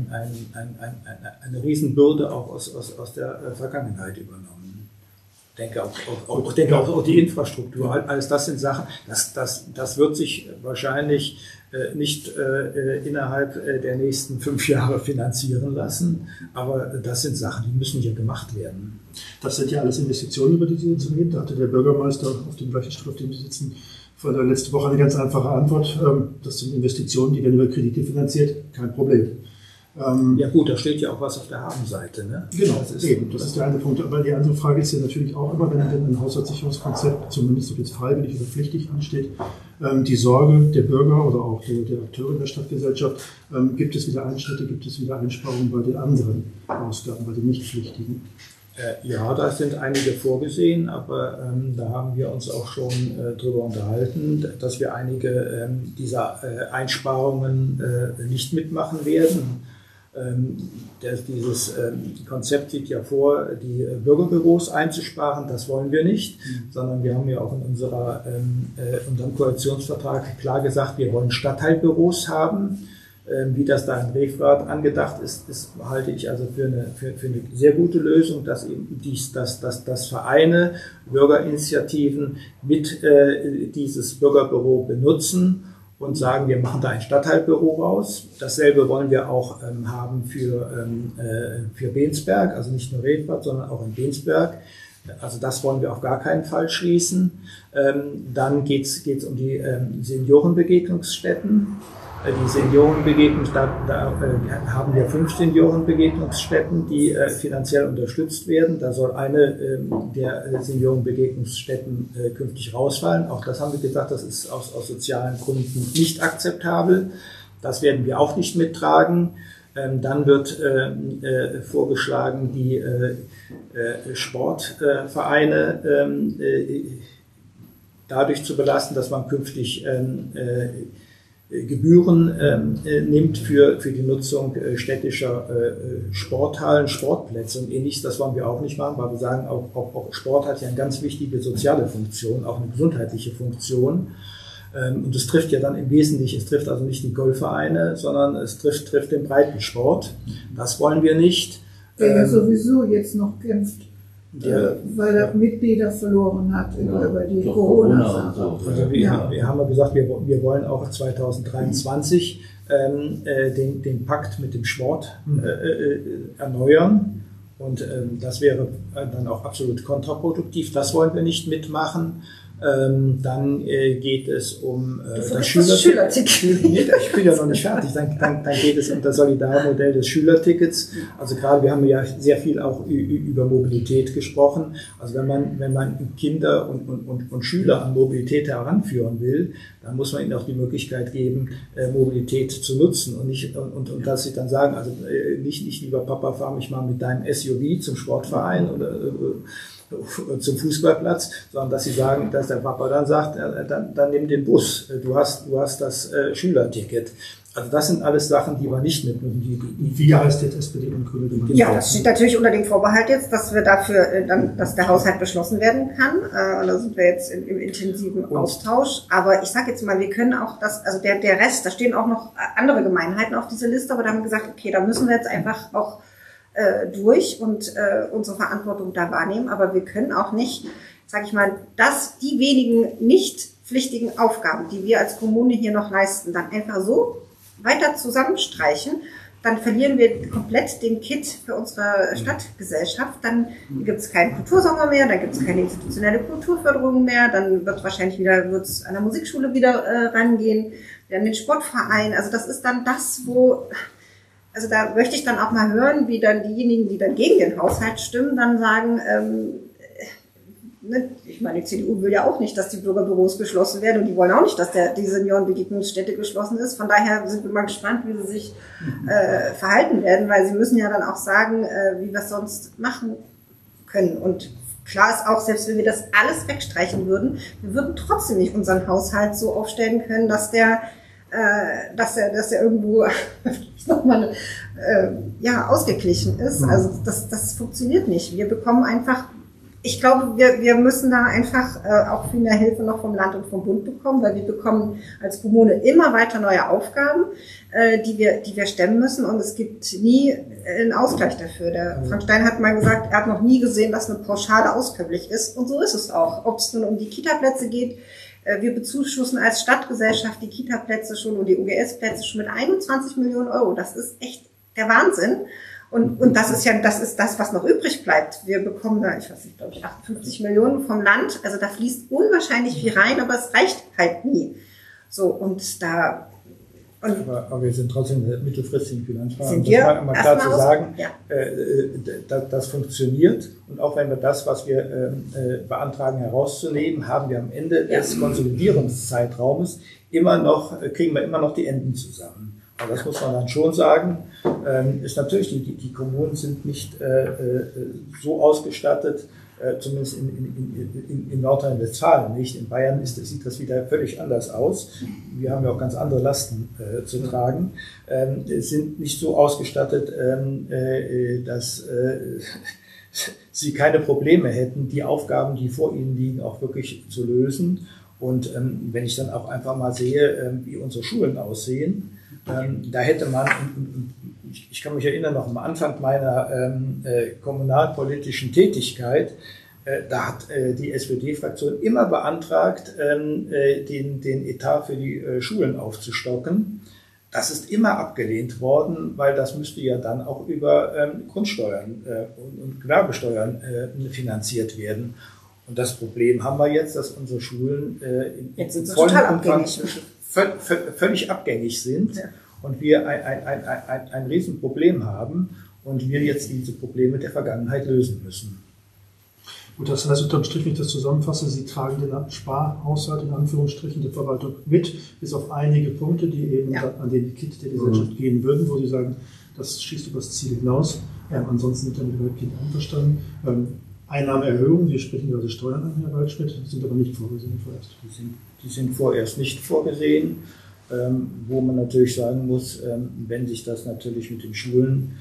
eine Riesenbürde auch aus der Vergangenheit übernommen. Ich denke auch die Infrastruktur. Alles das sind Sachen, das wird sich wahrscheinlich nicht innerhalb der nächsten 5 Jahre finanzieren lassen. Aber das sind Sachen, die müssen hier gemacht werden. Das sind ja alles Investitionen, über die Sie jetzt reden. Da hatte der Bürgermeister auf dem gleichen Stuhl, auf dem Sie sitzen, vor der letzten Woche eine ganz einfache Antwort. Das sind Investitionen, die werden über Kredite finanziert. Kein Problem. Ja gut, da steht ja auch was auf der Habenseite. Ne? Genau, das ist der eine Punkt. Aber die andere Frage ist ja natürlich auch immer, wenn denn ein Haushaltssicherungskonzept, zumindest ob jetzt freiwillig oder pflichtig ansteht, die Sorge der Bürger oder auch der Akteure in der Stadtgesellschaft, gibt es wieder Einschnitte, gibt es wieder Einsparungen bei den anderen Ausgaben, bei den nicht pflichtigen? Ja, da sind einige vorgesehen, aber da haben wir uns auch schon drüber unterhalten, dass wir einige dieser Einsparungen nicht mitmachen werden. Dieses Konzept sieht ja vor, die Bürgerbüros einzusparen. Das wollen wir nicht, sondern wir haben ja auch in unserem Koalitionsvertrag klar gesagt, wir wollen Stadtteilbüros haben. Wie das da in Refrath angedacht ist, halte ich also für eine sehr gute Lösung, dass eben dass Vereine, Bürgerinitiativen mit dieses Bürgerbüro benutzen und sagen, wir machen da ein Stadtteilbüro raus. Dasselbe wollen wir auch haben für Bensberg, also nicht nur Refrath, sondern auch in Bensberg. Also das wollen wir auf gar keinen Fall schließen. Dann geht's um die Seniorenbegegnungsstätten. Die Seniorenbegegnungsstätten, da haben wir 5 Seniorenbegegnungsstätten, die finanziell unterstützt werden. Da soll eine der Seniorenbegegnungsstätten künftig rausfallen. Auch das haben wir gesagt, das ist aus sozialen Gründen nicht akzeptabel. Das werden wir auch nicht mittragen. Dann wird vorgeschlagen, die Sportvereine dadurch zu belasten, dass man künftig Gebühren nimmt für die Nutzung städtischer Sporthallen, Sportplätze und ähnliches. Das wollen wir auch nicht machen, weil wir sagen, auch Sport hat ja eine ganz wichtige soziale Funktion, auch eine gesundheitliche Funktion. Und es trifft ja dann im Wesentlichen, es trifft also nicht die Golfvereine, sondern es trifft den Breitensport. Das wollen wir nicht. Der ja sowieso jetzt noch kämpft. Weil er Mitglieder verloren hat über die Corona-Sache. Also wir haben ja gesagt, wir wollen auch 2023 den Pakt mit dem Sport erneuern. Und das wäre dann auch absolut kontraproduktiv. Das wollen wir nicht mitmachen. Dann geht es um das Schülerticket. Nee, ich bin ja noch nicht fertig. Dann geht es um das Solidarmodell des Schülertickets. Also gerade, wir haben ja sehr viel auch über Mobilität gesprochen. Also wenn man Kinder und Schüler an Mobilität heranführen will, dann muss man ihnen auch die Möglichkeit geben, Mobilität zu nutzen und dass sie dann sagen, also nicht lieber Papa, fahr mich mal mit deinem SUV zum Sportverein oder zum Fußballplatz, sondern dass sie sagen, dass der Papa dann sagt, dann nimm den Bus, du hast das Schülerticket. Also das sind alles Sachen, die wir nicht mitnehmen. Wie heißt jetzt SPD und Grüne gemeinsam? Ja, das steht natürlich unter dem Vorbehalt jetzt, dass wir dafür dass der Haushalt beschlossen werden kann. Und da sind wir jetzt im intensiven Austausch. Aber ich sage jetzt mal, wir können auch also der Rest, da stehen auch noch andere Gemeinheiten auf dieser Liste, aber da haben wir gesagt, okay, da müssen wir jetzt einfach auch durch und unsere Verantwortung da wahrnehmen. Aber wir können auch nicht, sage ich mal, die wenigen nicht pflichtigen Aufgaben, die wir als Kommune hier noch leisten, dann einfach so weiter zusammenstreichen, dann verlieren wir komplett den Kit für unsere Stadtgesellschaft. Dann gibt es keinen Kultursommer mehr, dann gibt es keine institutionelle Kulturförderung mehr, dann wird wahrscheinlich wird's an der Musikschule wieder rangehen, dann den Sportverein. Also das ist dann das, also da möchte ich dann auch mal hören, wie dann diejenigen, die dann gegen den Haushalt stimmen, dann sagen, ich meine, die CDU will ja auch nicht, dass die Bürgerbüros geschlossen werden und die wollen auch nicht, dass die Seniorenbegegnungsstätte geschlossen ist. Von daher sind wir mal gespannt, wie sie sich verhalten werden, weil sie müssen ja dann auch sagen, wie wir es sonst machen können. Und klar ist auch, selbst wenn wir das alles wegstreichen würden, wir würden trotzdem nicht unseren Haushalt so aufstellen können, dass der irgendwo nochmal ausgeglichen ist. Also das funktioniert nicht. Wir bekommen einfach, ich glaube, wir müssen da einfach auch viel mehr Hilfe noch vom Land und vom Bund bekommen, weil wir bekommen als Kommune immer weiter neue Aufgaben, die wir stemmen müssen, und es gibt nie einen Ausgleich dafür. Der Frank Stein hat mal gesagt, er hat noch nie gesehen, dass eine Pauschale auskömmlich ist, und so ist es auch. Ob es nun um die Kita-Plätze geht, wir bezuschussen als Stadtgesellschaft die Kita-Plätze schon und die UGS-Plätze schon mit 21 Millionen Euro. Das ist echt der Wahnsinn. Und das ist das, was noch übrig bleibt. Wir bekommen da, ich weiß nicht, glaube ich, 58 Millionen vom Land. Also da fließt unwahrscheinlich viel rein, aber es reicht halt nie. So, aber wir sind trotzdem in der mittelfristigen Finanzplanung. Sind wir mal klar zu sagen, ja. Das funktioniert. Und auch wenn wir das, was wir beantragen, herauszunehmen, haben wir am Ende des Konsolidierungszeitraumes kriegen wir immer noch die Enden zusammen. Aber das muss man dann schon sagen. Ist natürlich, die Kommunen sind nicht so ausgestattet, zumindest in Nordrhein-Westfalen nicht. In Bayern sieht das wieder völlig anders aus. Wir haben ja auch ganz andere Lasten zu tragen. Sind nicht so ausgestattet, dass sie keine Probleme hätten, die Aufgaben, die vor ihnen liegen, auch wirklich zu lösen. Und wenn ich dann auch einfach mal sehe, wie unsere Schulen aussehen, da hätte man, ich kann mich erinnern, noch am Anfang meiner kommunalpolitischen Tätigkeit, da hat die SPD-Fraktion immer beantragt, den Etat für die Schulen aufzustocken. Das ist immer abgelehnt worden, weil das müsste ja dann auch über Grundsteuern und Gewerbesteuern finanziert werden. Und das Problem haben wir jetzt, dass unsere Schulen in vollem Umfang völlig abgängig sind, und wir ein Riesenproblem haben und wir jetzt diese Probleme der Vergangenheit lösen müssen. Gut, das heißt, unterm Strich, wenn ich das zusammenfasse, Sie tragen den Sparhaushalt in Anführungsstrichen der Verwaltung mit, bis auf einige Punkte, die eben an den Kit der Gesellschaft gehen würden, wo Sie sagen, das schießt über das Ziel hinaus. Ansonsten sind damit über Kind einverstanden. Einnahmeerhöhungen, wir sprechen gerade Steuern an, Herr Waldschmidt, sind aber nicht vorgesehen vorerst. Die sind vorerst nicht vorgesehen, wo man natürlich sagen muss, wenn sich das natürlich mit den Schulen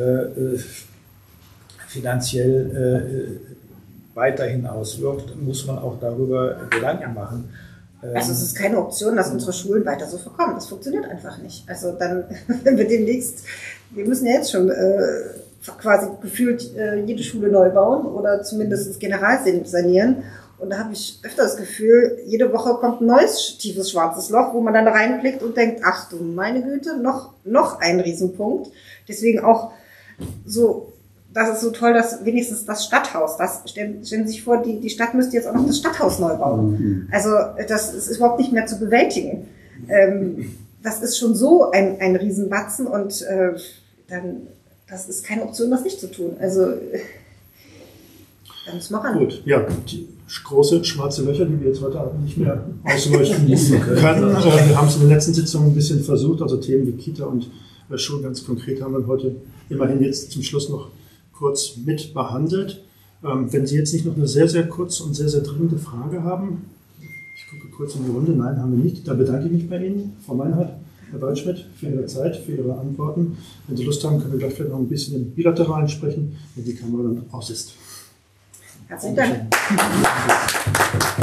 finanziell weiterhin auswirkt, muss man auch darüber Gedanken machen. Also es ist keine Option, dass unsere Schulen weiter so verkommen. Das funktioniert einfach nicht. Also dann, wenn wir demnächst, wir müssen ja jetzt schon quasi gefühlt jede Schule neu bauen oder zumindest das Generalsanieren sanieren. Und da habe ich öfter das Gefühl, jede Woche kommt ein neues tiefes schwarzes Loch, wo man dann reinblickt und denkt, ach du meine Güte, noch ein Riesenpunkt. Deswegen auch so das ist so toll, dass wenigstens das Stadthaus, stellen Sie sich vor, die Stadt müsste jetzt auch noch das Stadthaus neu bauen. Also das ist überhaupt nicht mehr zu bewältigen. Das ist schon so ein Riesenbatzen und das ist keine Option, das nicht zu tun. Also da muss man ran. Gut, ja, die große schwarze Löcher, die wir jetzt heute Abend nicht mehr ausleuchten können. Wir haben es in den letzten Sitzungen ein bisschen versucht, also Themen wie Kita und Schule ganz konkret haben wir heute immerhin jetzt zum Schluss noch kurz mit behandelt. Wenn Sie jetzt nicht noch eine sehr, sehr kurze und sehr, sehr dringende Frage haben, ich gucke kurz in die Runde, nein, haben wir nicht, dann bedanke ich mich bei Ihnen, Frau Meinhardt, Herr Waldschmidt, für Ihre Zeit, für Ihre Antworten. Wenn Sie Lust haben, können wir gleich vielleicht noch ein bisschen im Bilateralen sprechen, wenn die Kamera dann aus ist. Herzlichen Dank.